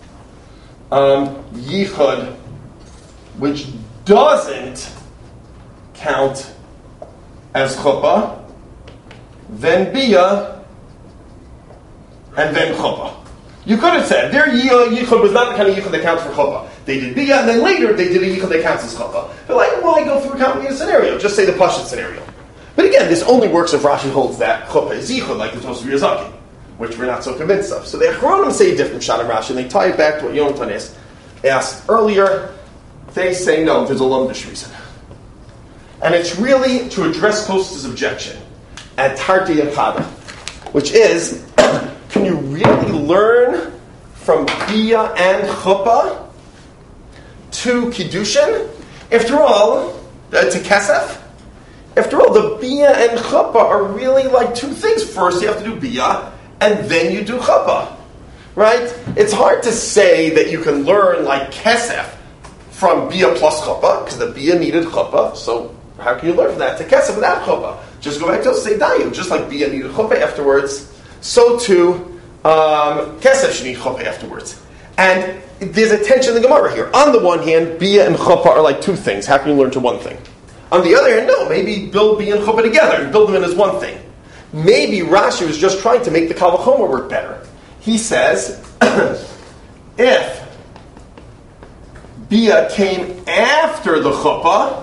yichud, which doesn't count as chuppah, then biyah, and then chuppah. You could have said their yichud was not the kind of yichud that counts for chuppah. They did biyah, and then later they did a yichud that counts as chuppah. They're like, why go through a complicated scenario? Just say the pashut scenario. But again, this only works if Rashi holds that chuppah is yichud, like the Tosfos Yazaki, which we're not so convinced of. So the Achronim say a different shot in Rashi, and they tie it back to what Yonatan asked earlier. They say no, there's a lumdish reason. And it's really to address Tosfos' objection at Tarti Yachada, which is, can you really learn from biyah and chuppah to kiddushin? After all, to kesef? After all, the biyah and chuppah are really like two things. First, you have to do biyah, and then you do chuppah, right? It's hard to say that you can learn like kesef from biyah plus chuppah, because the biyah needed chuppah, so how can you learn from that to kesef without chuppah? Just go back to say dayu, just like biyah needed chuppah afterwards, so too kesef should need chuppah afterwards. And there's a tension in the Gemara here. On the one hand, biyah and chuppah are like two things. How can you learn to one thing? On the other hand, no, maybe build biyah and chuppah together and build them in as one thing. Maybe Rashi was just trying to make the Kal Vachomer work better. He says, if biyah came after the chuppah,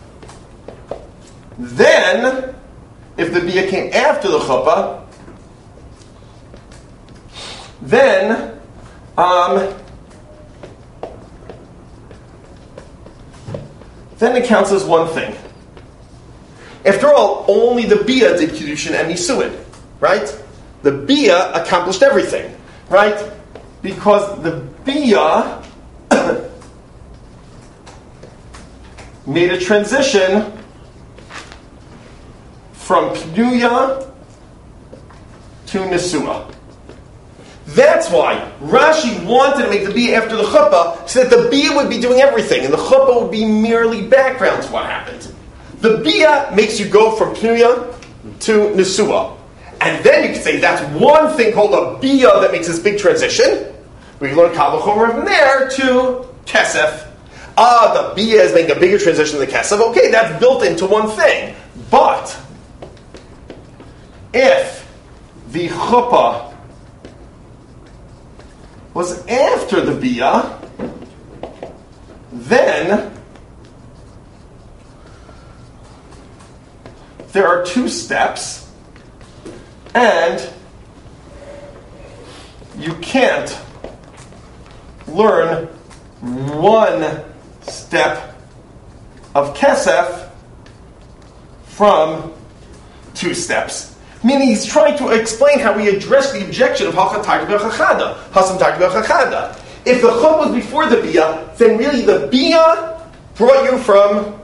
then, if the biyah came after the chuppah, then it counts as one thing. After all, only the biyah did kiddushin and nisuin, right? The biyah accomplished everything, right? Because the biyah made a transition from pnuya to nesua. That's why Rashi wanted to make the biyah after the chuppah, so that the biyah would be doing everything, and the chuppah would be merely background to what happened. The biyah makes you go from pnuya to nesua. And then you can say that's one thing called a biyah that makes this big transition. We can learn Kal Vachomer from there to kesef. The biyah is making a bigger transition than the kesef. Okay, that's built into one thing. But if the chuppah was after the biyah, then there are two steps, and you can't learn one step of kesef from two steps. Meaning he's trying to explain how we address the objection of Hasam Tarti B'Chachada. If the chum was before the biyah, then really the biyah brought you from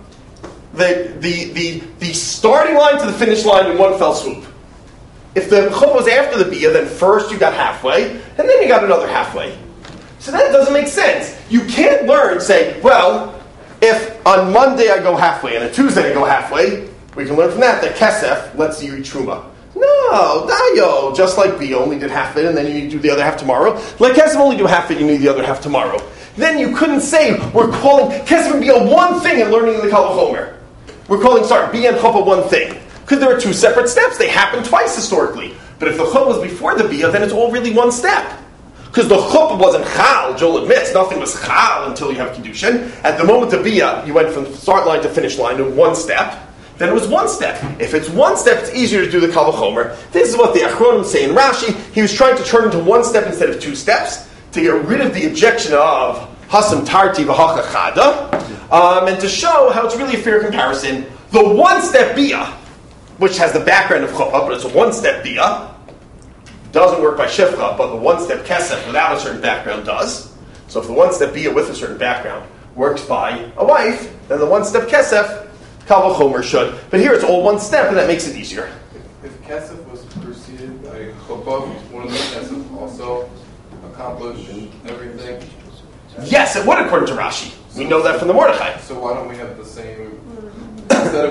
the starting line to the finish line in one fell swoop. If the chum was after the biyah, then first you got halfway, and then you got another halfway. So that doesn't make sense. You can't learn, say, well, if on Monday I go halfway and on Tuesday I go halfway, we can learn from that kesef lets you eat truma. No, dayo. Just like biyah only did half it, and then you do the other half tomorrow. Like kesef only do half it, you need the other half tomorrow. Then you couldn't say we're calling kesef and biyah one thing and learning the Kal Vachomer. We're calling biyah and chuppah one thing because there are two separate steps. They happen twice historically. But if the chuppah was before the biyah, then it's all really one step. Because the chuppah wasn't chal, Joel admits, nothing was chal until you have kiddushin. At the moment of biyah, you went from start line to finish line in one step. Then it was one step. If it's one step, it's easier to do the Kal Vachomer. This is what the Achronim say in Rashi. He was trying to turn into one step instead of two steps to get rid of the objection of Hasam Tarti B'Chachada, and to show how it's really a fair comparison. The one-step biyah, which has the background of chuppah, but it's a one-step biyah, doesn't work by shifcha, but the one-step kesef without a certain background does. So if the one-step biyah with a certain background works by a wife, then the one-step kesef, Kal Vachomer should. But here it's all one step, and that makes it easier. If kesef was preceded by chuppah, wouldn't the kesef also accomplish everything? Yes, it would according to Rashi. We know that from the Mordechai. So why don't we have the same, instead of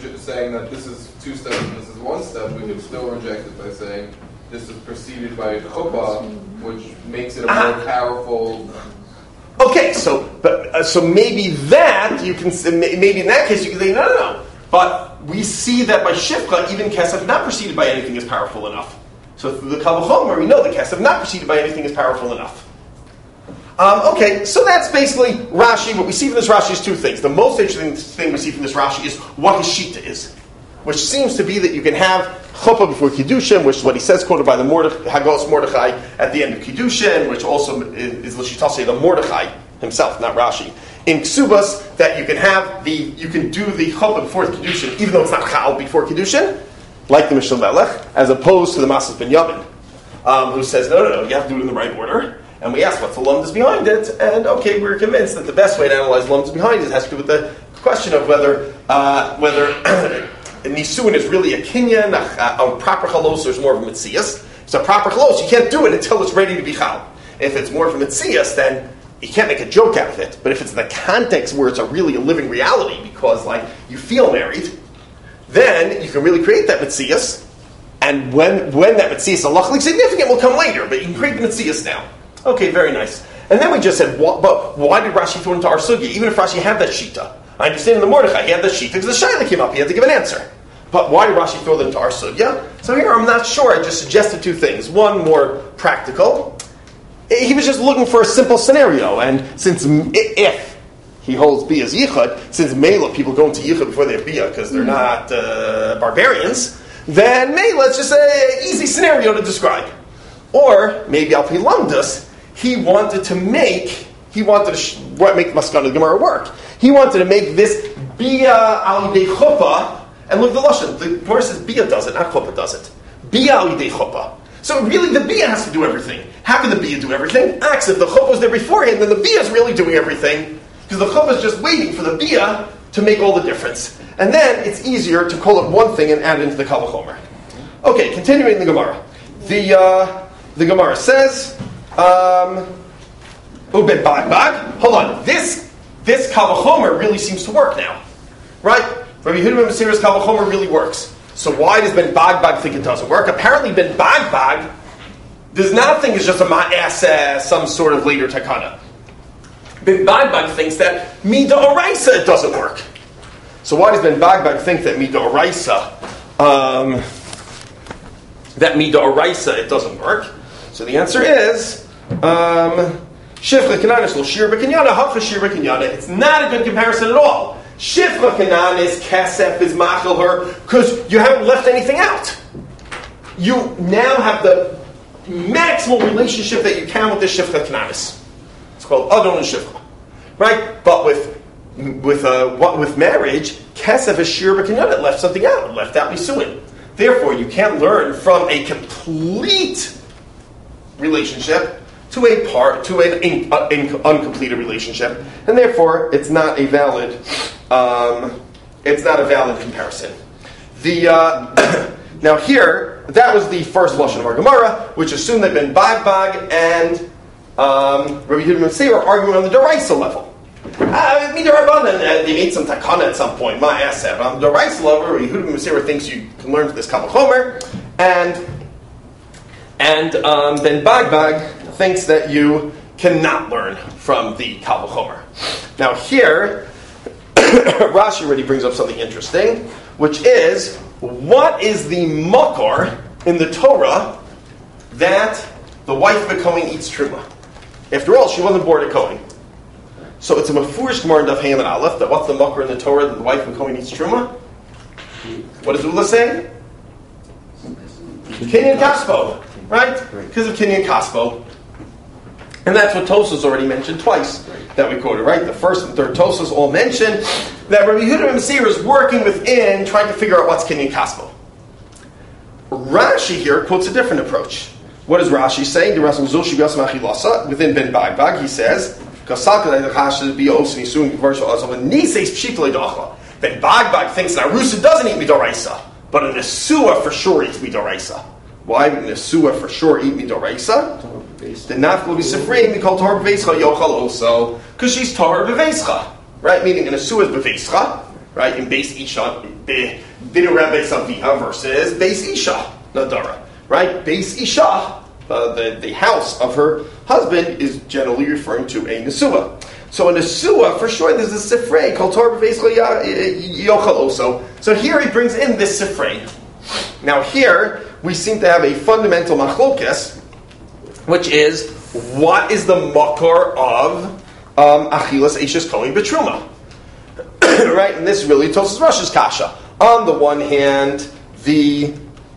saying that this is 2 steps and this is 1 step, we could still reject it by saying this is preceded by chuppah, which makes it a more powerful. Okay, so maybe that you can maybe in that case you can say no. But we see that by shifcha, even kesef not preceded by anything is powerful enough. So through the kal v'chomer, we know that kesef not preceded by anything is powerful enough. Okay, so that's basically Rashi. What we see from this Rashi is 2 things. The most interesting thing we see from this Rashi is what his shita is, which seems to be that you can have chuppah before Kiddushin, which is what he says, quoted by the Hagos Mordechai at the end of Kiddushin, which also is l'shitase the Mordechai himself, not Rashi. In Ksubas, that you can do the chuppah before Kiddushin, even though it's not chal before Kiddushin, like the Mishnah Melech, as opposed to the Masas Ben Yamin, who says no, you have to do it in the right order. And we asked what's the lumdas behind it, and okay, we're convinced that the best way to analyze lumdas behind it has to do with the question of whether Nisuin is really a kinyan, a proper chalos, or is more of a mitzias. It's a proper chalos, you can't do it until it's ready to be chal. If it's more of a mitzias, then you can't make a joke out of it. But if it's in the context where it's really a living reality, because like you feel married, then you can really create that mitzias. And when that mitzias halachically significant will come later, but you can create the mitzias now. Okay, very nice. And then we just said, but why did Rashi throw into our sugya? Even if Rashi had that shita, I understand in the Mordechai he had that shita because the shaila came up, he had to give an answer. But why did Rashi throw that into our sugya? So here I'm not sure. I just suggested 2 things. One more practical. He was just looking for a simple scenario, and since if he holds biyah's yichud, since Mela people go into yichud before they have biyah because they're not barbarians, then Mela it's just an easy scenario to describe. Or maybe al pi lamdas. He wanted to make Maskana Gemara work. He wanted to make this Bia al Yidei Chuppah, and look at the Lashon. The Gemara says Bia does it, not Chuppah does it. Bia al Yidei Chuppah. So really the Bia has to do everything. How can the Bia do everything? If the Chuppah was there beforehand, then the Bia is really doing everything. Because the Chuppah is just waiting for the Bia to make all the difference. And then it's easier to call it one thing and add it into the Kal V'chomer. Okay, continuing the Gemara. The Gemara says, Ubed Bagbag. Hold on. This Kal V'chomer really seems to work now. Right? Rabbi Yehuda ben Mesiras Kal V'chomer really works. So why does Ben Bagbag think it doesn't work? Apparently Ben Bagbag does not think it's just a ma'aseh, some sort of later takana. Ben Bagbag thinks that Mida Oraisa it doesn't work. So why does Ben Bagbag think that Mida Oraisa it doesn't work? So the answer is Shifra Kanan is Shir B'Kinyana, Hafa Shir B'Kinyana. It's not a good comparison at all. Shifra Kanan is Kesef, is Machel her, because you haven't left anything out. You now have the maximal relationship that you can with the Shifra Kananis. It's called Adon and Shifra. Right? But with marriage, Kesef is Shir B'Kinyana. It left something out. It left out Nisuin. Therefore, you can't learn from a complete relationship to an uncompleted relationship, and therefore it's not a valid comparison. Now here, that was the first lashon of our Gemara, which assumed that Ben Bagbag and Rabbi Yehuda ben Mesiras are arguing on the Deraisa level. They made some takana at some point. My ass said, on the Deraisa level, Rabbi Yehuda ben Mesiras thinks you can learn from this Kal V'chomer, and Ben Bagbag thinks that you cannot learn from the Kal V'chomer. Now here, Rashi already brings up something interesting, which is, what is the makor in the Torah that the wife of a Kohen eats truma? After all, she wasn't born a Kohen. So it's a mafurish Gemara in Daf Hey and Aleph, that what's the makor in the Torah that the wife of a Kohen eats truma? What does Ula say? Kinyan Kaspo, right? Because of Kinyan Kaspo. And that's what Tosas already mentioned twice that we quoted, right? The first and third Tosas all mentioned that Rabbi Yehuda ben Mesiras is working within, trying to figure out what's Kinyan Kaspo. Rashi here quotes a different approach. What does Rashi say? Within Ben Bagbag, he says, Ben Bagbag thinks that Arusa doesn't eat Midoraisa, but a Nesua for sure eats Midoraisa. Why would Nesua for sure eat Midoraisa? The Nafla B'Sifrein, we call Torah B'Veischa Yochal also, because she's Torah B'Veischa, right? Meaning a Nesua is B'Veischa, right? In Beis Isha, Binu Reb Beis Aviha versus Beis Isha Nadara, right? Beis Isha, the house of her husband, is generally referring to a Nesua. So a Nesua, for sure, there's a Sifrei called Torah B'Veischa Yochel also. So here he brings in this Sifrei. Now here we seem to have a fundamental machlokes, which is what is the makor of Achilas Eishes Kohen B'Truma, right? And this is really Tosas Rosh's kasha. On the one hand, the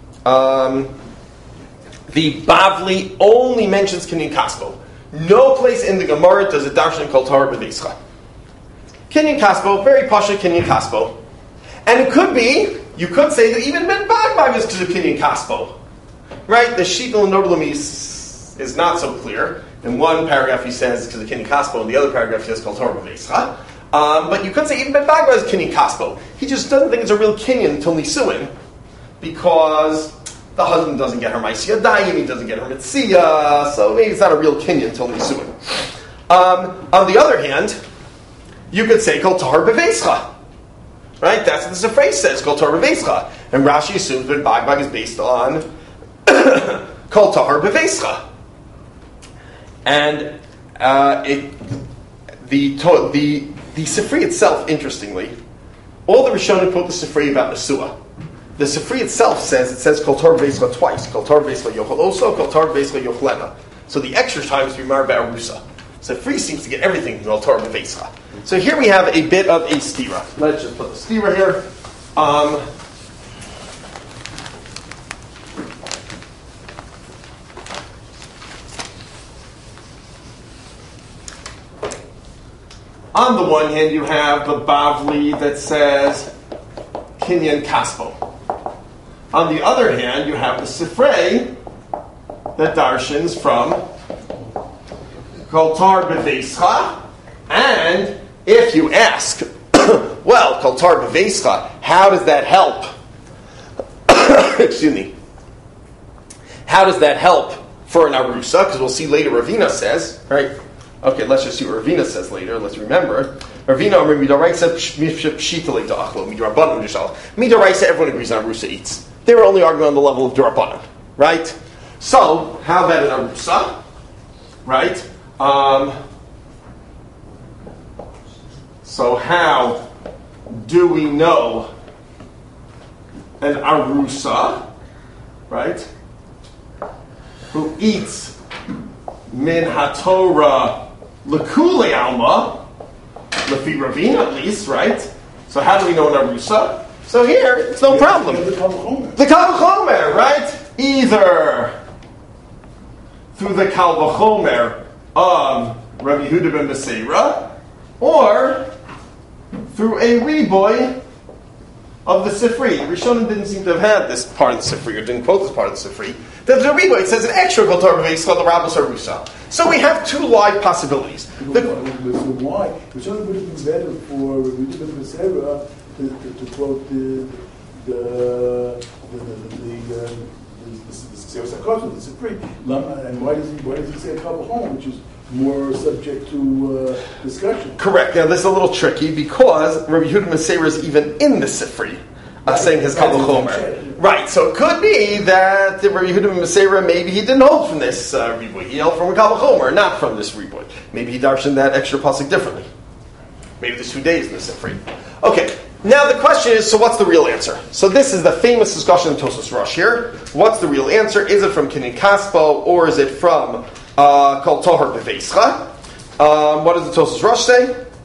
Bavli only mentions Kinyan Kaspo. No place in the Gemara does a darshan called Torah B'Veischa. Kinyan Kaspo, very pasha Kinyan Kaspo. And it could be, you could say that even Ben Bagbag is to the Kinyan Kaspo. Right? The Shitl Nodalamis is not so clear. In one paragraph he says to the Kinyan Kaspo, in the other paragraph he says called Torah B'Veischa. But you could say even Ben Bagbag is Kinyan Kaspo. He just doesn't think it's a real Kinyan until Nisuin, because the husband doesn't get her Maisiyah Dayim, he doesn't get her Mitziyah, so maybe it's not a real Kinyan until Nisuin. On the other hand, you could say Kol Tahar B'Veischa. Right? That's what the phrase says, Kol Tahar B'Veischa. And Rashi assumes that Bagbag is based on Kol Tahar B'Veischa. And the Sifri itself, interestingly, all the Rishonim quote the Sifri about Nesua. The Sifri itself says Kol Tahar B'Veischa twice. Kol Tahar B'Veischa Yochel Oso, Kol Tahar B'Veischa Yochlena. So the extra times we marry about Arusa. Sifri seems to get everything from Kol Tahar B'Veischa. So here we have a bit of a stira. Let's just put the stira here. On the one hand, you have the Bavli that says Kinyan Kaspo. On the other hand, you have the Sifrei that darshans from Kol Tahar B'Veischa. And if you ask, well, Kol Tahar B'Veischa, how does that help? Excuse me. How does that help for an Arusa? Because we'll see later Ravina says, right? Okay, let's just see what Ravina says later. Let's remember. Ravina, Midaraisa, Pshitale Da'achlo, Midarabanan Yishal. Midaraisa, everyone agrees on Arusa eats. They were only arguing on the level of Durabanan, right? So, how about an Arusa? Right? So how do we know an Arusa, right, who eats min haTorah lekule alma, lefi Ravina at least, right? So how do we know an Arusa? So here, it's no problem. The Kal V'chomer, right? Either through the Kal V'chomer of Rabbi Yehuda ben Beseira, or through a reboy of the Sifri. Rishonim didn't seem to have had this part of the Sifri, or didn't quote this part of the Sifri. There's a reboy. It says an extra Kol Tahar B'Veischa called the Rabbos Arusa. So we have two live possibilities. So why? Rishonim would have been better for Rabbi ben Beseira to quote the Sifri. And why does he say a couple home, which is more subject to discussion? Correct. Now this is a little tricky because Rabbi Yehuda ben Beseira is even in the Sifri, saying his Kal V'chomer. Right. So it could be that Rabbi Yehuda ben Beseira, maybe he didn't hold from this reboy. He held from a Kal V'chomer, not from this reboy. Maybe he darshaned that extra pasuk differently. Maybe there's 2 days in the Sifri. Okay. Now the question is, so what's the real answer? So this is the famous discussion in Tosas Rosh here. What's the real answer? Is it from Kinyan Kaspo or is it from Kol Tahar B'Veischa? What does the Tosas Rosh say?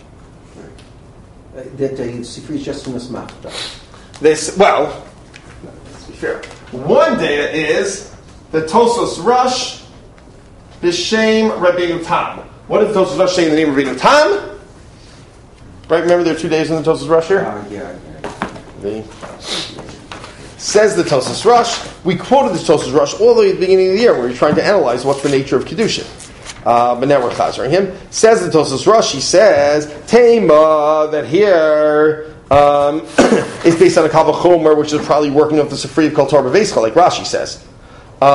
That the Sifri is just from the Smachta. Let's be fair. One data is the Tosas Rosh B'Shem Rabbeinu Tam. What does the Tosas Rosh say in the name of Rabbeinu Tam? Right, remember there are 2 days in the Tosas Rosh here? Yeah. Says the Tosas Rosh. We quoted the Tosas Rosh all the way at the beginning of the year where we were trying to analyze what's the nature of Kedushin. But now we're chazering him. Says the Tosas Rosh, he says, Tema, that here is based on a Kal V'chomer, which is probably working off the Sifri of Kol Tahar B'Veischa, like Rashi says.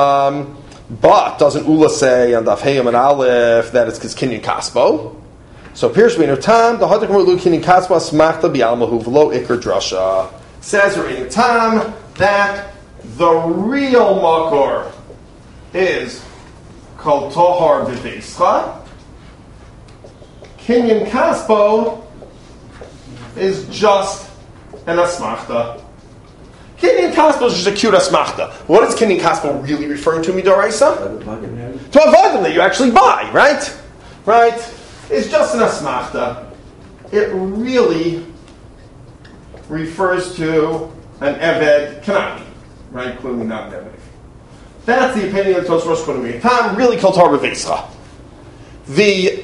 But doesn't Ula say on Daf Hey and Aleph that it's Kinyan Kaspo? So Pirush Beinu Tam, the Hadak Merlu Kinin Kaspa Smachta Bialmahu V'lo Iker Drasha. Says Beinu Tam that the real makor is called Tohar B'Veischa. Kinyan Kaspo is just an asmachta. Kinyan Kaspo is just a cute asmachta. What is Kinyan Kaspo really referring to, Midoraisa? To avodim that you actually buy, right? Right? It's just an asmachta. It really refers to an Eved Kanani, right? Clearly not an Eved. That's the opinion of Tos Rosh Kodami. Tam really called Tar B'Veischa. The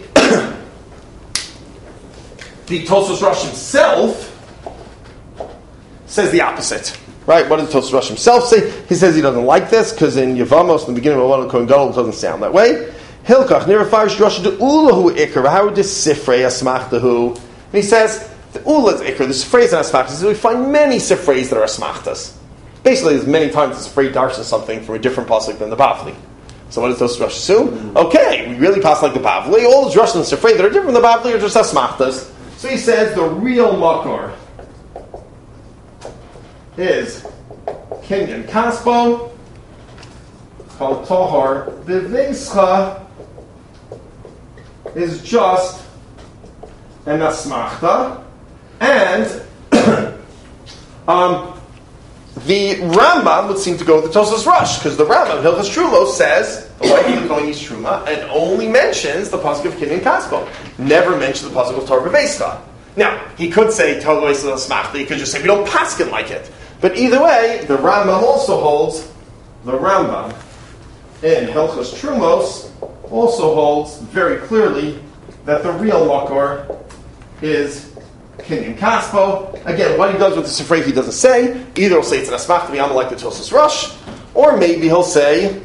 Tosfos Rosh himself says the opposite. Right? What does Tosfos Rosh himself say? He says he doesn't like this because in Yevamos, in the beginning of Avon Kohen Gadol, it doesn't sound that way. Hilkach nirafarish Rosh de Ulahu Ikar. How would this sifrei asmachtahu? And he says the Ula is Ikar. This phrase in asmachtas. We find many sifreis that are asmachtas. Basically, there's many times it's afraid darshan something from a different pasuk than the Bavli. So what does Tosfos Rosh assume? Okay, we really pass like the Bavli. All those Rosh and sifrei that are different from the Bavli are just asmachtas. So he says the real makor is Kinyan Kaspo, called Tohar B'Veischa, is just an asmachta, and the Rambam would seem to go with the Tosfos Rosh, because the Rambam, Hilchas Trulo, says the way he going is Truma, and only mentions the pasuk of Kinyan Kaspo, never mentions the pasuk of Torah B'Veischa. Now, he could say Torah B'Veischa Asmachta, he could just say we don't paskin like it. But either way, the Rambam also holds, the Rambam in Hilchos Trumos also holds very clearly that the real makor is Kinyan Kaspo. Again, what he does with the Sifrei he doesn't say. Either he'll say it's an Asmach to be like the Tosfos Rosh, or maybe he'll say,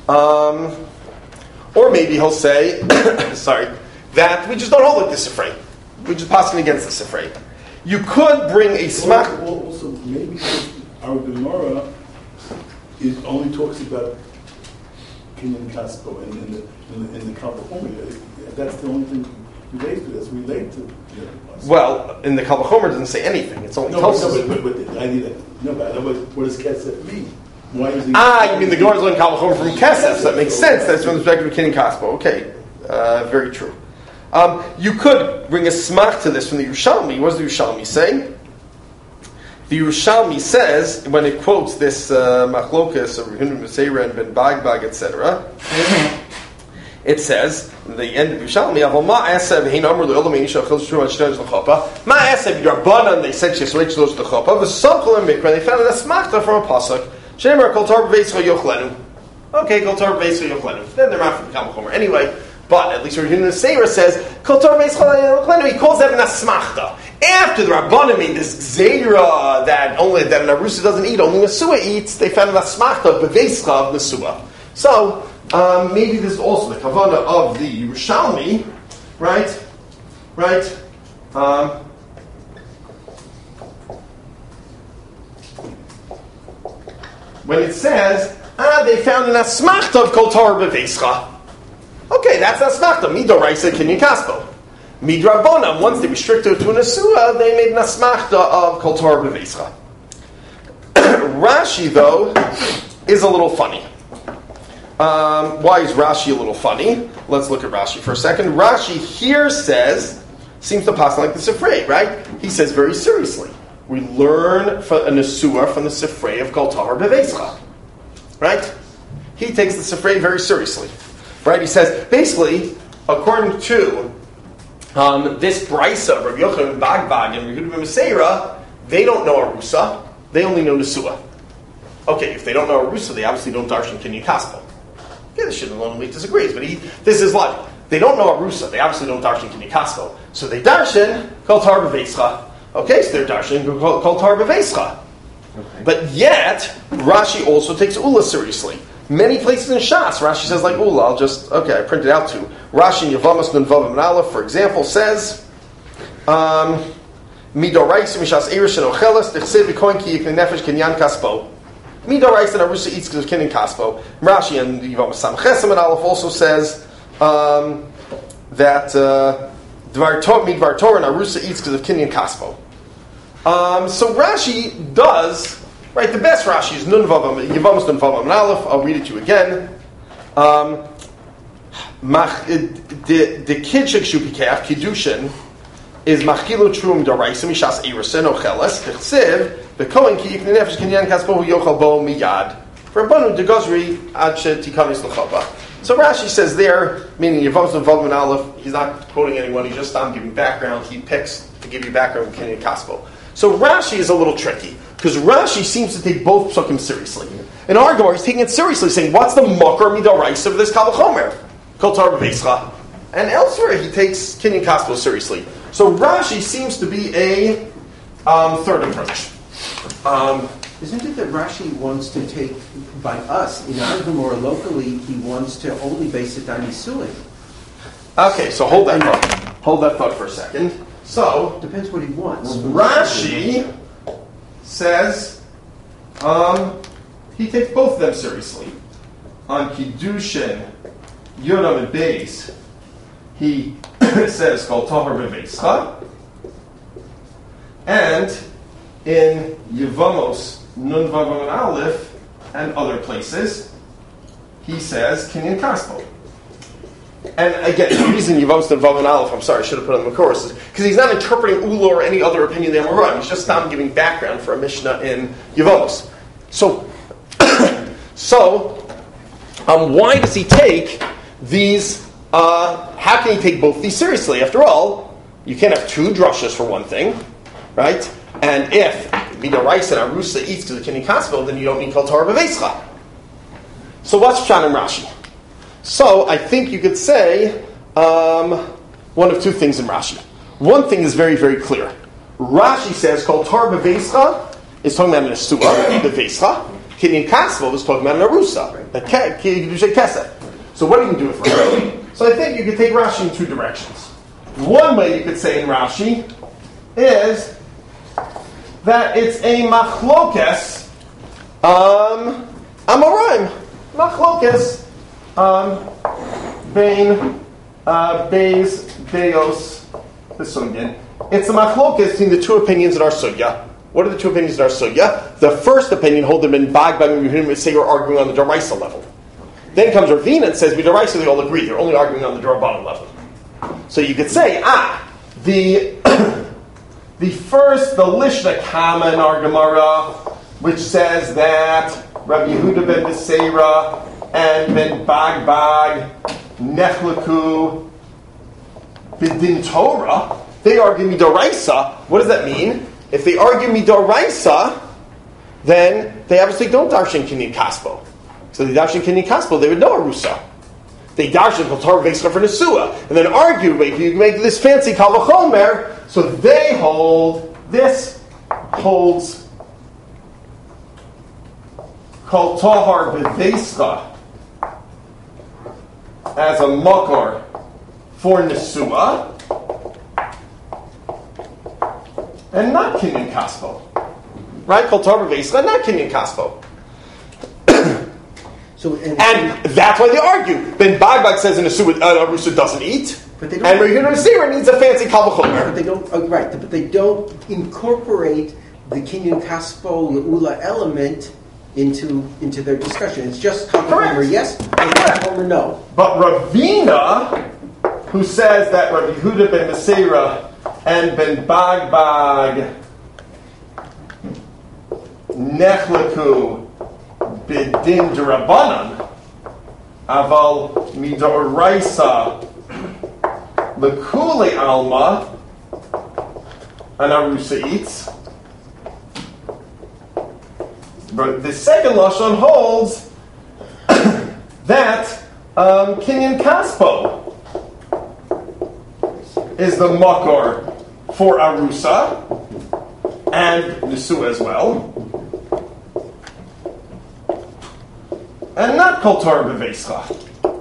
sorry, that we just don't hold like the Sifrei. We just pass against the Sifrei. You could bring a smach. Also, maybe our Gemara only talks about Kinyan Kaspo in the Kalvachomer. That's the only thing related to. That's related to. Well, in the Kalvachomer doesn't say anything. It's only tells us. But what does Kesef mean? Why is he? You mean the Gemara is learning Kalvachomer from Kesef? So that makes sense. That's from the perspective of Kinyan Kaspo. Okay, very true. You could bring a smach to this from the Yerushalmi. What does the Yerushalmi say? The Yerushalmi says, when it quotes this machlokas of Rehunim Meseira and Ben Bagbag, etc., it says, the end of Yerushalmi, Ma Esev, Hein Amr, the Olam Einisha, Chil Shru, Shnesh, L'Chopa, Ma Esev, Yarbanan, they said, She's Rich, Los, L'Chopa, the Sokol and Mikra, they found a smachta from a pasuk, Shemer, Kol Tar B'Veischa Yochlenu. Okay, Kol Tar B'Veischa Yochlenu. Then they're not from the Kalvachomer. Anyway, but at least Rehunim Meseira says, Kol Tar B'Veischa Yochlenu, he calls that an asmachta. After the Rabbanim made this gzeira that only that an Arusa doesn't eat, only Nesua eats, they found an asmachta B'Veischa of Nesua. So, maybe this is also the kavanah of the Yerushalmi, right? When it says, they found an asmachta of Kol Torah B'Veischa. Okay, that's asmachta. Midoraisa Kinyan Kaspo. Midrabonam, once they restricted it to an asua, they made an asmachta of Kol Torah B'Veischa. Rashi, though, is a little funny. Why is Rashi a little funny? Let's look at Rashi for a second. Rashi here seems to pass like the Sifrei, right? He says very seriously, we learn an asua from the Sifrei of Kol Tahar B'Veischa, right? He takes the Sifrei very seriously, right? He says, basically, according to this brisa, Rabbi Yochanan Bagbag and Rehudim Meseira, they don't know Arusa, they only know Nesua. Okay, if they don't know Arusa, they obviously don't darshan Kinyan Kaspo. Okay, the Shidduch only disagrees, but this is logic. They don't know Arusa, they obviously don't darshan Kinyan Kaspo. So they darshan Kol Tar B'Veischa. Okay, so they're darshan Kol Tar B'Veischa. Okay. But yet, Rashi also takes Ula seriously. Many places in Shas, Rashi says like Ula. I printed out too. Rashi in Yavamas Nun Vav and Aleph, for example, says, Midoraisa Mishas Eirish and Ochelas, Dechsev V'koin Ki Yikne Nefesh Kinyan Kaspo. Midoraisa and Arusa eats because of Kinyan Kaspo. Rashi and Yavamas Sam Chesam and Aleph also says that Dvar Torah and Arusa eats because of Kinyan Kaspo. So Rashi does, right, the best Rashi is Nun Vavam, Yevamos Nun Vavam and Aleph. I'll read it to you again. The Kidshik Shupikaf, Kiddushin, is Machilo Trum Daraisa, Mishas Eresin Ocheles, Chsiv, the Kohen Ki Yikne Nefesh Kinyan Kaspo Yochal Bo Miyad. For Banu de Gozri Ad Tikanis L'Chava. So Rashi says there, meaning Yevamos Nun Vavam and Aleph, he's not quoting anyone, he's just giving background. He picks to give you background of Kinyan Kaspo. So Rashi is a little tricky, because Rashi seems to take both psukim seriously. In our Gemara, he's taking it seriously, saying, what's the makar midaraisa of this Kal V'chomer? Kol Torah B'Veischa. And elsewhere, he takes Kinyan Kaspo seriously. So Rashi seems to be a third approach. Isn't it that Rashi wants to take, by us, in our Gemara locally, he wants to only base it on Yisuin? Okay, so hold that thought. Hold that thought for a second. So, depends what he wants. Rashi says he takes both of them seriously. On Kiddushin, Yodam and Beis, he says Kol Tahor B'Veischa, and in Yevamos, Nun Vavam and Aleph, and other places, he says Kinyan Kaspo. And again, the reason Yevamos Nun Vavam and Aleph, I'm sorry, I should have put on the chorus, is because he's not interpreting Ula or any other opinion of the Amoraim. He's just giving background for a Mishnah in Yevamos. So, why does he take these? How can he take both these seriously? After all, you can't have two drushes for one thing, right? And if Midorais and Arusa eats to the Kinyan Kaspo, then you don't need Kol Torah B'Veischa. So what's Pshat in Rashi? So I think you could say one of two things in Rashi. One thing is very, very clear. Rashi says Kol Torah B'Veischa is talking about an Asua, B'Veischa. Kinyan Kaspo is talking about an Arusa, the Kiddushay Kesef. So what do you do with Rashi? So I think you could take Rashi in two directions. One way you could say in Rashi is that it's a machlokes amoraim. Machlokes bein beis deos besugin. It's a machlokes between the two opinions in our sugya. What are the two opinions in our sugya? The first opinion hold them in Bag Bag say you're arguing on the Daraisa level. Then comes Ravina and says, Daraisa they all agree. They're only arguing on the Darabanan level. So you could say, the Lishna Kama in our Gemara, which says that Rabbi Yehuda ben Beseira and ben Bagbag Nechlaku B'din Torah, they argue Midoraisa. What does that mean? If they argue Midoraisa, then they obviously don't darshan Kinyan Kaspo. So they darshan Kinyan Kaspo, they would know Arusa. They darshan Kol Torah B'Veischa for Nesua, and then argue, you make this fancy Kal V'chomer. So they hold, this holds Kol Tahar B'Veischa as a makar for Nesua, and not Kinyan Kaspo. Right? Kol Tahar B'Veischa, not Kinyan Kaspo. And that's why they argue. Ben Bagbag says in Arusa doesn't eat. And Rehuna Sira needs a fancy Kal V'chomer. But they don't, but they don't incorporate the Kinyan Kaspo Le'ula element into their discussion. It's just Kal V'chomer yes, and Kal V'chomer no. But Ravina, who says that Rabbi Yehuda ben Beseira and ben Bagbag Nechlaku B'din D'Rabanan Aval Midoraisa L'Kule Alma and Arusa eats. But the second Lashon holds that Kinyan Kaspo is the makor for Arusa and Nesua as well. And not Kol Torah B'Veischa.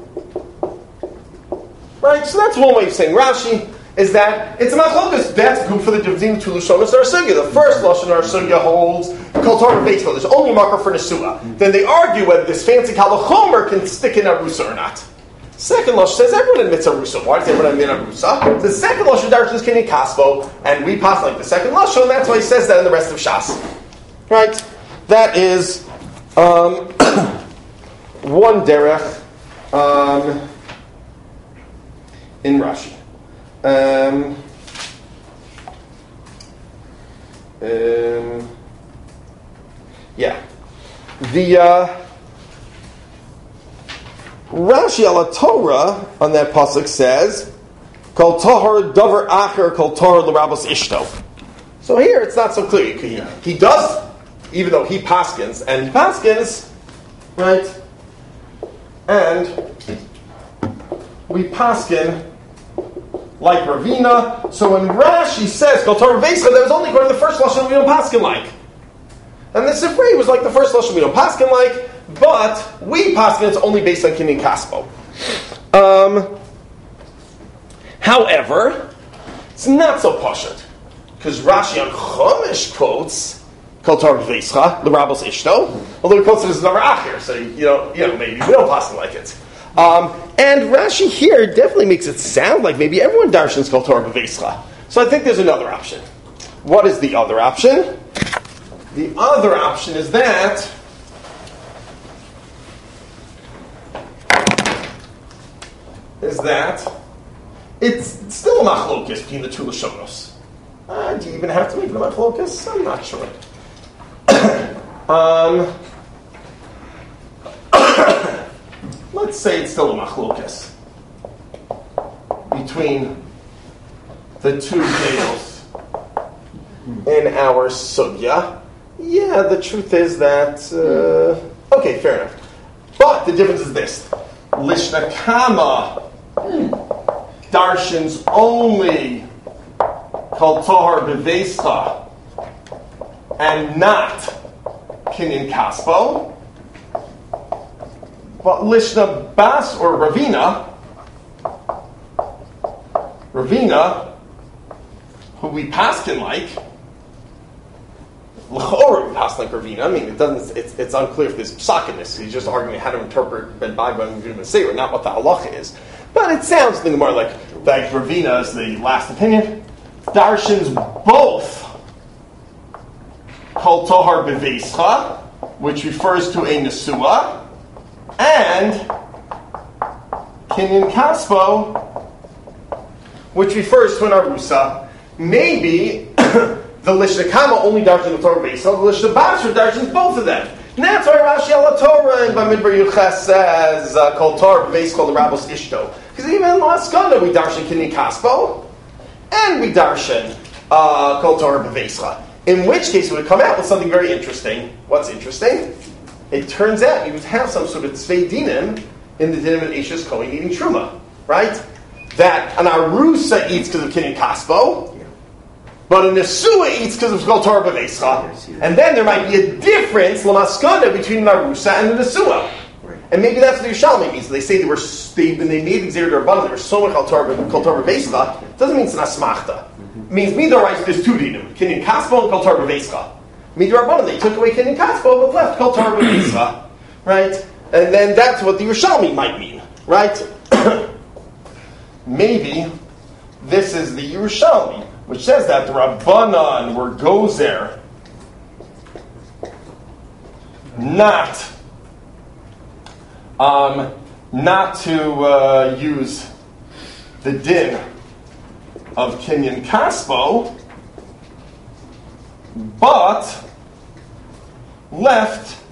Right? So that's one way of saying Rashi, is that it's a machlokas. That's good for the Divdin to Lushonas Arsugya. The first Lashon Arsugya holds Kol Torah B'Veischa. There's only a marker for Nesua. Then they argue whether this fancy Kal V'chomer can stick in Arusa or not. Second Lashon says everyone admits a Rusa. Why does everyone admit a Rusa? The second Lashon Darshan is Kinyan Kaspo, and we pass like the second Lashon, and that's why he says that in the rest of Shas. Right? That is one derech in Rashi. Yeah. The Rashi ala Torah on that pasuk says, "Kol tahor davar acher, kol tahor l'rabos ishto." So here it's not so clear. He does, even though he paskins, right? And we paskin like Ravina. So when Rashi says Kol Torah V'Eischa, that was only according to the first lashon we don't paskin like. And the Sifrei was like the first lashon we don't paskin like, but we paskin it's only based on Kinyan Kaspo. However, it's not so pashut because Rashi on Chumash quotes Kol Torah V'Eischa l'rabos ishto, although he quotes it as Davar Acher, so you know maybe we don't paskin like it. And Rashi here definitely makes it sound like maybe everyone darshans Kol Torah V'Eischa. So I think there's another option. What is the other option? The other option is that it's still a machlokes between the two lashonos. Do you even have to make it a machlokes? I'm not sure. Let's say it's still a machlokes between the two deals in our sugya. Yeah, the truth is that okay, fair enough. But the difference is this: Lishna Kama darshans only Kol Tohar B'Veischa and not Kinyan Kaspo. But Lishna Bas or Ravina, who we paskin like, L'chora we paskin like Ravina. I mean, it doesn't. It's unclear if there's psak in this. He's just arguing how to interpret Ben Bagba and Ben Seir, not what the halacha is. But it sounds something more like Ravina is the last opinion. Darshans both Kol Tohar B'Veischa, which refers to a Nesua, and Kinyan Kaspo, which refers to an Arusa. Maybe the Lishna Kama only darshan the Torah V'Eischa, the Lishna Basra darshans both of them. And that's why Rashi ala Torah and Bamidbar Yuches says Kol Torah V'Eischa l'rabos ishto. Because even in Laskanda we darshan Kinyan Kaspo, and we darshan Kol Torah V'Eischa. In which case it would come out with something very interesting. What's interesting? It turns out you would have some sort of tzvei dinim in the dinim of Eishes Kohen eating truma, right? That an Arusa eats because of Kinyan Kaspo, but a Nesua eats because of Kol Torah B'Veischa. And then there might be a difference, Lamaskanda, between an Arusa and a Nesua. And maybe that's what the Yerushalmi means. They say when they made the Xer D'Rabbanan, there was so much Kol Torah B'Veischa, it doesn't mean it's an Asmachta. It means Midoraisa, there's two dinim, Kinyan Kaspo and Kol Torah B'Veischa. Midrabanan, they took away Kinyan Kaspo, but left Kol Torah B'Veischa, right? And then that's what the Yerushalmi might mean, right? Maybe this is the Yerushalmi, which says that the Rabbanan were gozer not to use the din of Kinyan Kaspo, but left,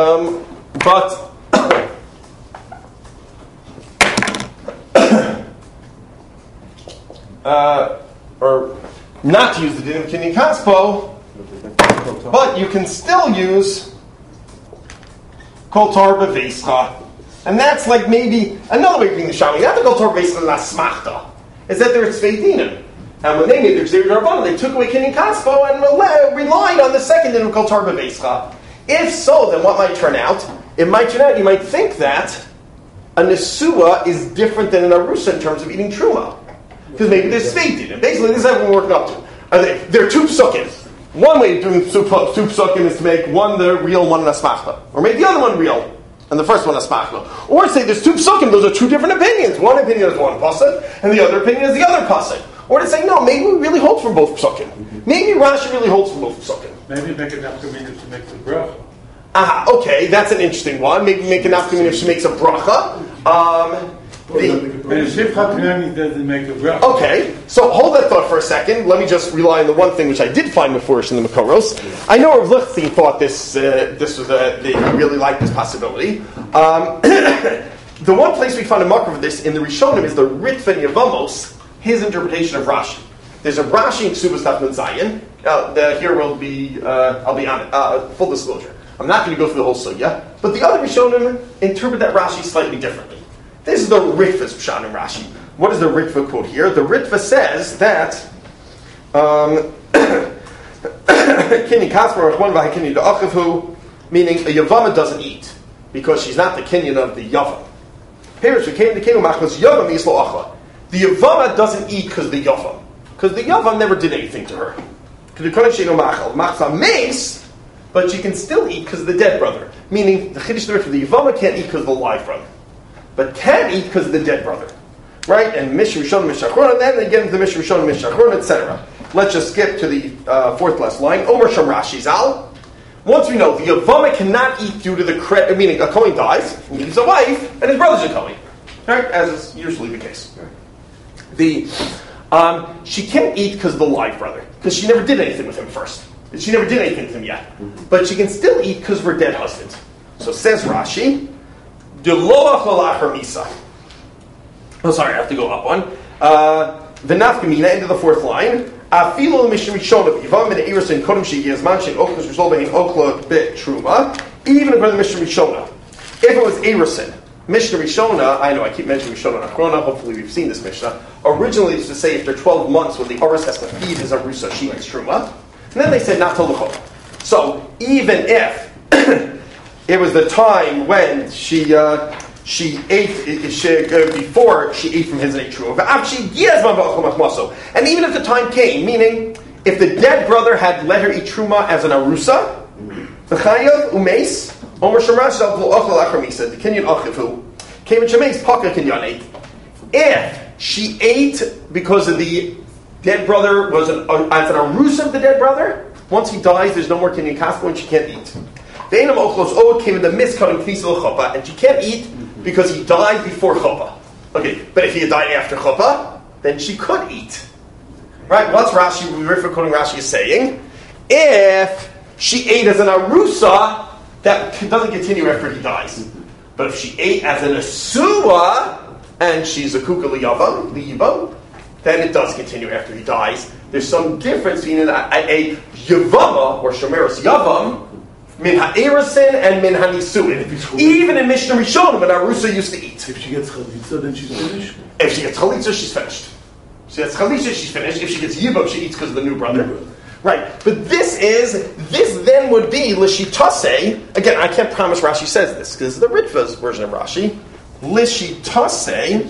or not to use the din of Kinyan Kaspo, but you can still use Kol Torah B'Veischa. And that's like maybe another way of reading the Shami. Not the Kol Torah B'Veischa L'Asmachta. Is that there it's tzvei dinim. And when they made their Xer D'Rabbanan, they took away Kinyan Kaspo and relied on the second din of Kol Torah B'Veischa. If so, then what might turn out? It might turn out you might think that a Nesua is different than an Arusa in terms of eating Truma. Because maybe there's tzvei dinim. Basically, this is what we're working up to. There are two psukim. One way of doing two psukim is to make one the real, one an asmachta. Or make the other one real. and the first one asmachna. Or say there's two psukim, those are two different opinions. One opinion is one pasuk, and the other opinion is the other pasuk. Or to say, no, maybe we really hold from both psukim. Maybe Rashi really holds from both psukim. Maybe make an aftermean if she makes a bracha. Okay, that's an interesting one. Maybe make an aftermean if she makes a bracha. And if Shifcha Kanani doesn't make a bracha. Okay, so hold that thought for a second. Let me just rely on the one thing which I did find before in the Makoros. I know Rav Lichtenstein thought this was he really liked this possibility. The one place we find a marker of this in the Rishonim is the Ritva Yevamos, his interpretation of Rashi. There's a Rashi in Ksubas Daf Nun Zayin. Here will be, I'll be on it. Full disclosure. I'm not going to go through the whole sugya, but the other Rishonim interpret that Rashi slightly differently. This is the Ritva's Pshat in Rashi. What does the Ritva quote here? The Ritva says that Kinyan Kasper Rachman V'Hakinyan Da'achavu, meaning a Yavama doesn't eat because she's not the Kinyan of the Yavam. Here she came to Kinyan Machmas Yavam Yislo Acha. The Yavama doesn't eat because the Yavam never did anything to her. But she can still eat because of the dead brother. Meaning, the Chiddush the Yavama can't eat because of the live brother, but can eat because of the dead brother. Right? And Mishnah Rishon, Mishnah Achrona, and then they get into the Mishnah Rishon, Mishnah Achrona, etc. Let's just skip to the fourth last line. Omer Sham Rashi Zal. Once we know the Yavama cannot eat due to the credit, meaning a Kohen dies, he leaves a wife, and his brother's a Kohen. Right? As is usually the case. She can't eat because of the live brother, because she never did anything with him first. She never did anything with him yet. But she can still eat because of her dead husband. So says Rashi, Misa. Oh, sorry, I have to go up one. The Nafkamina, end of the fourth line. Even according to Mishnah Rishona, if it was Erison, Mishnah Rishona, I know I keep mentioning Rishona and Achrona, hopefully we've seen this Mishnah. Originally it used to say after 12 months when the Oris has to feed his Arusa, she makes Truma. And then they said not till the Chol. So even if it was the time when she ate before she ate from his Truma, and even if the time came, meaning if the dead brother had let her eat Truma as an Arusa, the Chayav Umeis, Omer Shemrash Zal V'lo Ochel Achamisa, the Kinyan Achivu, came in Shemeis Paka Kinyan ate. If she ate because of the dead brother was as an Arusa of the dead brother, once he dies, there's no more Kinyan Kaspo and she can't eat. The Einam Ochlos Od came in the miscutting Knisa L'Chuppah, and she can't eat because he died before Chuppah. Okay, but if he had died after Chuppah, then she could eat. Right? What's Rashi, Rifra quoting Rashi is saying? If she ate as an Arusa, that doesn't continue after he dies. But if she ate as an Asua, and she's a Kuka Liyavam, then it does continue after he dies. There's some difference between a Yavama, or Shomeros Yavam, Min ha'erasin and min ha'nisuin. Even in Mishnah Rishonim, when Arusa used to eat. If she gets chalitza, then she's finished? If she gets chalitza, she's finished. If she gets chalitza, she's finished. If she gets yibam, she eats because of the new brother. Right. But this then would be Lishitase. Again, I can't promise Rashi says this, because this is the Ritva's version of Rashi. Lishitase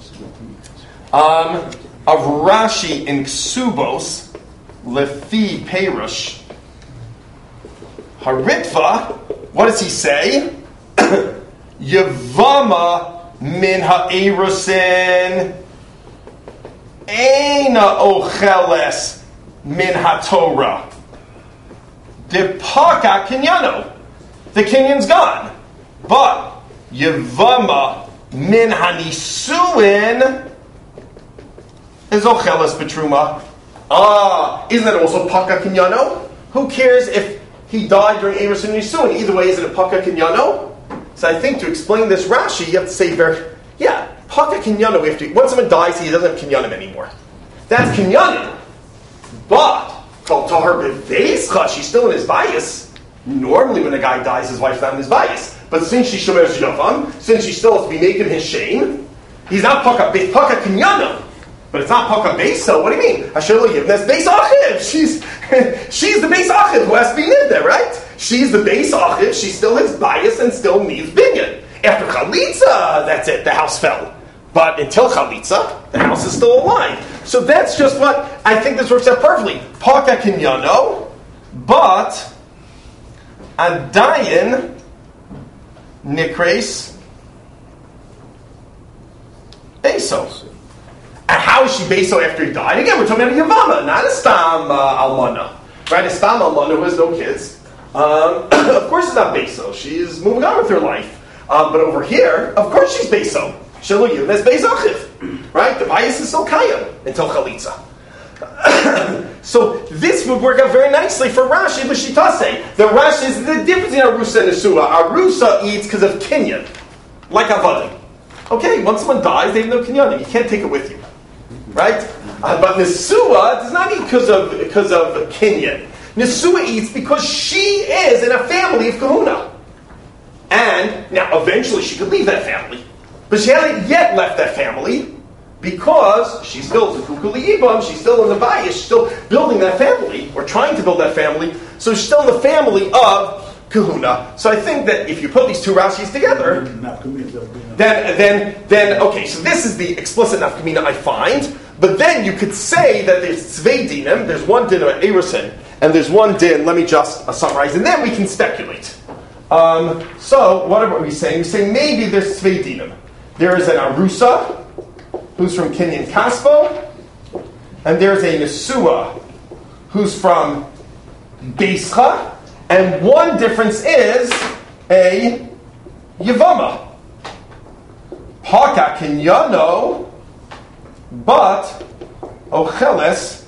of Rashi in Ksubos, Lefi Perush. Haritva, what does he say? Yavama min ha'erusin eina ocheles min ha'torah. Depaka kinyano. The kinyan's gone. But Yavama min hanisuin is ocheles betruma. Isn't that also paka kinyano? Who cares if he died during Eros and Nisuin? Either way, is it a Paka Kinyano? So I think to explain this Rashi, you have to say Paka Kinyano, once someone dies, he doesn't have Kinyanim anymore. That's Kinyanim. But, called Tahar B'Veischa, she's still in his bias. Normally when a guy dies, his wife's not in his bias. But since she Shomer Yavam, since she still has to be making his shame, he's not Paka Kinyano. But it's not Paka Beisa. What do you mean? Asher lo yivnes Beis Achiv. She's the Beis Achiv who has to be lived there, right? She's the Beis Achiv. She still has bias and still needs binyan. After Chalitza, that's it. The house fell. But until Chalitza, the house is still alive. So that's just what I think this works out perfectly. Paka Kinyano, but Adayin Nikres Beso. And how is she Beso after he died? Again, we're talking about a Yavama, not a Stam Almana. Right? A Stam Almana who has no kids. Of course it's not Beso. She's moving on with her life. But over here, of course she's Beso. Shalu Yunes Bezochiv. Right? The bias is still Kayam until Chalitza. So this would work out very nicely for Rashi L'Shitase. The Rashi is the difference in Arusa and Nesua. Arusa eats because of Kinyan, like Avadim. Okay, once someone dies, they have no Kinyanim. You can't take it with you, right? But Nesua does not eat because of Kinyan. Nesua eats because she is in a family of Kahuna, and now eventually she could leave that family, but she hasn't yet left that family. Because she's still Zukukuli Yibam, she's still in the Bayis, she's still building that family, or trying to build that family, so she's still in the family of Kahuna. So I think that if you put these two Rashis together, then okay, so this is the explicit nafkamina I find, but then you could say that there's Tzvei Dinim, there's one din of Erusin, and there's one din, let me just summarize, and then we can speculate. So, what are we saying? We're saying maybe there's Tzvei Dinim. There is an Arusa, who's from Kinyan Kaspo, and there's a Nesua, who's from Beischa, and one difference is a Yavama. Haka Kinyano, but Ocheles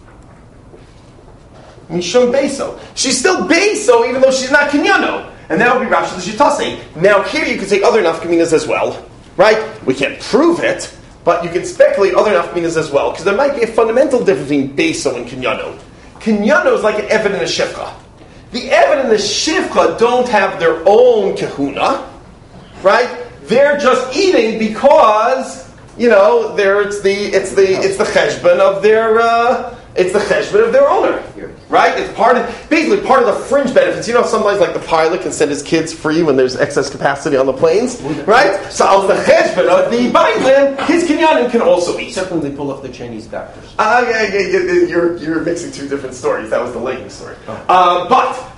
Mishum Beso. She's still Beso, even though she's not Kinyano. And that would be Rashi L'Shitase. Now here you could say other nafkaminas as well, right? We can't prove it, but you can speculate other nafkaminas as well, because there might be a fundamental difference between Beso and Kinyano. Kinyano is like an Evan and a Shifcha. The Evan and the Shifcha don't have their own kahuna, right? They're just eating because, you know, it's the cheshbon of their owner, right? It's basically part of the fringe benefits. You know, sometimes like the pilot can send his kids free when there's excess capacity on the planes, right? So on the cheshbon of the bailim, his kinyanim can also eat. Except when they pull off the Chinese doctors. You're mixing two different stories. That was the Leighton story. Oh.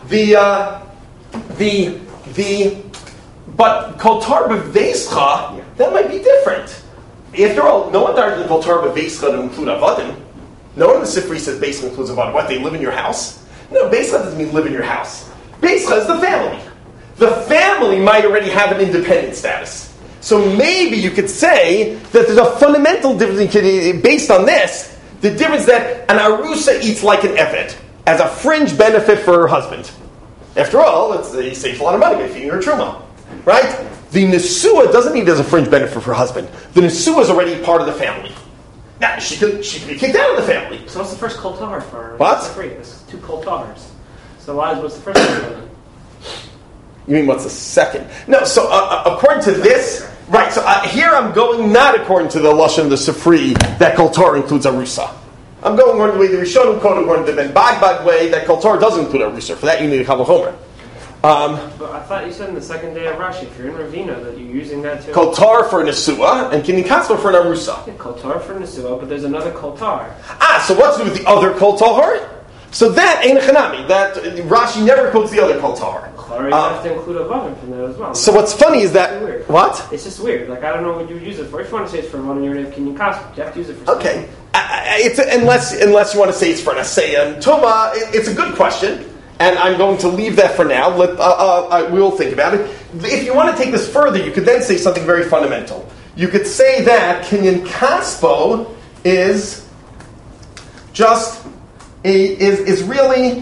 But Kol Tar B'Veischa, that might be different. After all, no one started Kol Tar B'Veischa to include Avadim. No one in the Sifri says Beis includes Avadim. What, they live in your house? No, Beis doesn't mean live in your house. Beis is the family. The family might already have an independent status. So maybe you could say that there's a fundamental difference based on this. The difference that an Arusa eats like an Eved as a fringe benefit for her husband. After all, it's a safe lot of money by feeding her Truma. Right? The Nesua doesn't eat as a fringe benefit for her husband. The Nesua is already part of the family. Now, she could be kicked out of the family. So what's the first Kol Tar for? What? There's two Kol Tars. So what's the first one then? You mean what's the second? No, so according to this, right, so here I'm going not according to the Lashon of the Sifri that Kol Tar includes Arusa. I'm going according to the way the Rishonim quote according to the Ben Bagbag way that Kol Tar doesn't include Arusa. For that you need a Kal Vachomer. But I thought you said in the second day of Rashi, if you're in Ravina, that you're using that too. Kol Tar for Nesua and Kinyan Kaspo for an Arusa. Yeah, Kol Tar for Nesua, but there's another Kol Tar. So what's to do with the other Kol Tar? So that ain't a Chanami. That Rashi never quotes the other Kol Tar. You have to include Avavim from that as well. So what's funny is that weird. What? It's just weird. Like I don't know what you would use it for. If you want to say it's for Avavim, you're going to have Kinyan Kaspo. You have to use it for something. Okay. Unless you want to say it's for an Asaya and Tuma, it's a good question. And I'm going to leave that for now. We'll think about it. If you want to take this further, you could then say something very fundamental. You could say that Kinyan Kaspo is just is really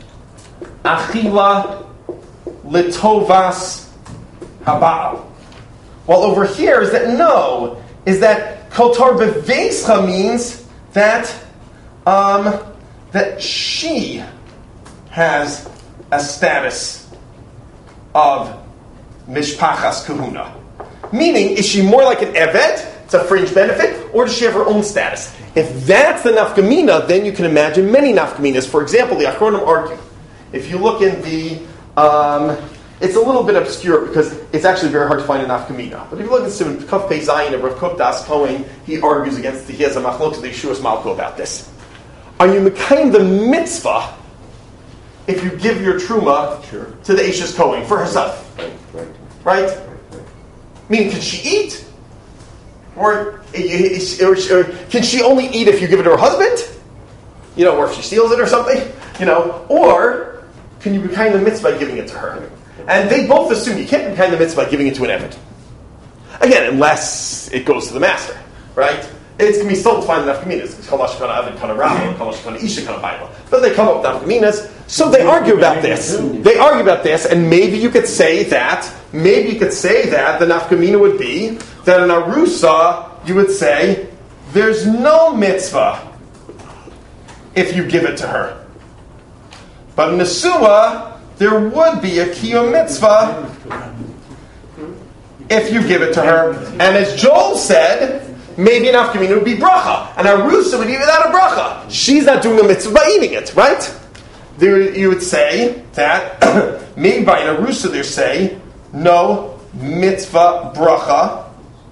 Achila Litovas Haba'al. While over here is that Kol Tar B'Veischa means that that she has a status of Mishpachas Kahuna. Meaning, is she more like an Eved, it's a fringe benefit, or does she have her own status? If that's the nafkamina, then you can imagine many nafkaminas. For example, the Achronim argue. If you look in the, it's a little bit obscure because it's actually very hard to find a nafkamina. But if you look at Simon Kaf Pei Zayin of Rav Kook Das Cohen, he argues against, he has a machlok to the Yeshua's Malko about this. Are you mekayim the mitzvah if you give your truma to the Eishes Kohen for herself? Right. right? Meaning, can she eat? Or can she only eat if you give it to her husband? Or if she steals it or something? Or can you be kind of mitzvah by giving it to her? And they both assume you can't be kind of mitzvah by giving it to an eved. Again, unless it goes to the master, right? It's going to be still defined in nafkaminas. Kalash kana avid kana rabba, kalash kana isha kana baila. But they come up with nafkaminas. So they argue about this. And maybe you could say that the nafkamina would be that in Arusa, you would say, there's no mitzvah if you give it to her. But in Nesua, there would be a kiyum mitzvah if you give it to her. And as Joel said, maybe an nafkamina would be bracha. And Arusa would eat without a bracha. She's not doing a mitzvah by eating it, right? You would say that maybe by an Arusa they say no mitzvah bracha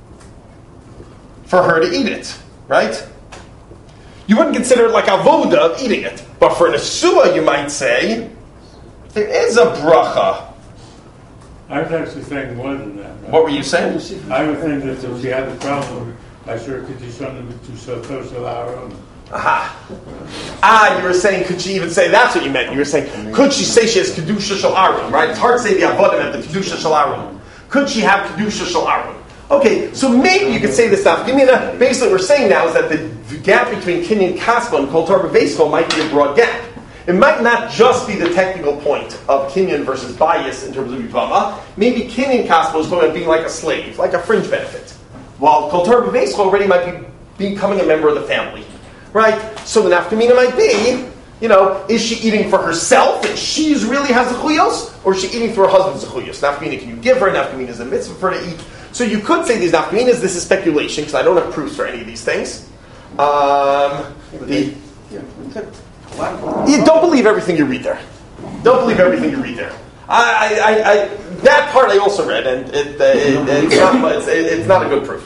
for her to eat it, right? You wouldn't consider it like avoda of eating it. But for an Nesua, you might say there is a bracha. I was actually saying more than that. Right? What were you saying? I was saying that if she had a problem, I sure could do something to social hour. Aha. You were saying, could she even say, that's what you meant. You were saying, could she say she has Kedusha Shel Arum, right? It's hard to say the Avodim at the Kedusha Shel Arum. Could she have Kedusha Shel Arum? Okay, so maybe you could say this nafkamina. Basically what we're saying now is that the gap between Kinyan Kaspa and Kol Torah B'Veischo might be a broad gap. It might not just be the technical point of Kinyan versus bias in terms of Yivama. Maybe Kinyan Kaspa is going to be like a slave, like a fringe benefit. While Kol Torah B'Veischo already might be becoming a member of the family. Right? So the nafkamina might be, is she eating for herself and she really has the chuyos? Or is she eating for her husband's chuyos? Nafkamina, can you give her? Nafkamina is a mitzvah for her to eat. So you could say these nafkaminas, this is speculation, because I don't have proofs for any of these things. Don't believe everything you read there. Don't believe everything you read there. That part I also read, and it's not a good proof.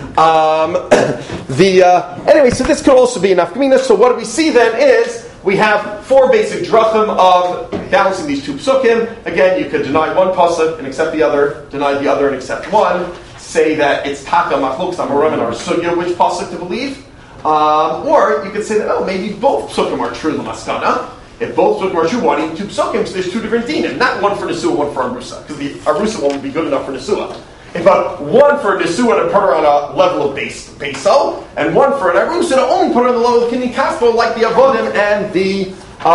Anyway, so this could also be an nafkamina. So what we see then is we have four basic drachim of balancing these two psukim. Again, you could deny one pasuk and accept the other, deny the other and accept one. Say that it's taka machlokes amarim or sugya, which pasuk to believe. Or you could say that maybe both psukim are true l'maskana. If both psukim are true, why do you need two psukim? So there's two different dinim, not one for Nesua, one for Arusa, because the Arusa one would be good enough for Nesua. But one for a Nesua to put her on a level of beso, and one for an Arusa to only put her on the level of Kinyan Kaspo, like the Avodim and the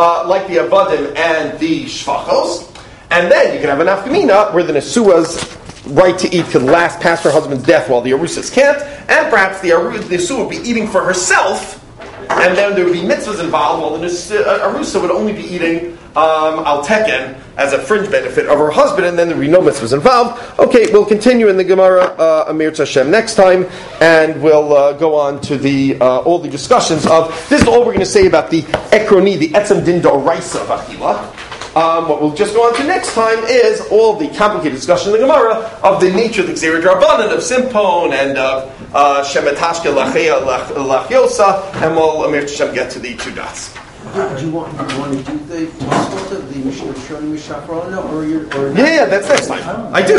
Shvachos. And then you can have an nafkamina where the Nesua's right to eat could last past her husband's death while the Arusa's can't, and perhaps the Nesua would be eating for herself, and then there would be mitzvahs involved, while the Arusa would only be eating al teken as a fringe benefit of her husband, and then there would be no mitzvahs involved. Okay, we'll continue in the Gemara Amir Tashem next time, and we'll go on to the all the discussions of, this is all we're going to say about the ekroni, the etzem din d'oraisa of Achila. What we'll just go on to next time is all the complicated discussion in the Gemara of the nature of the Gzera Drabanan, of Simpon, and of Shemetashke Lachea Lachyosa, and we'll Amir Tashem get to the two dots. Do you want to do the Tosfot of the Mishnah Shoni Mishafrona, or Yeah, that's next time. I do.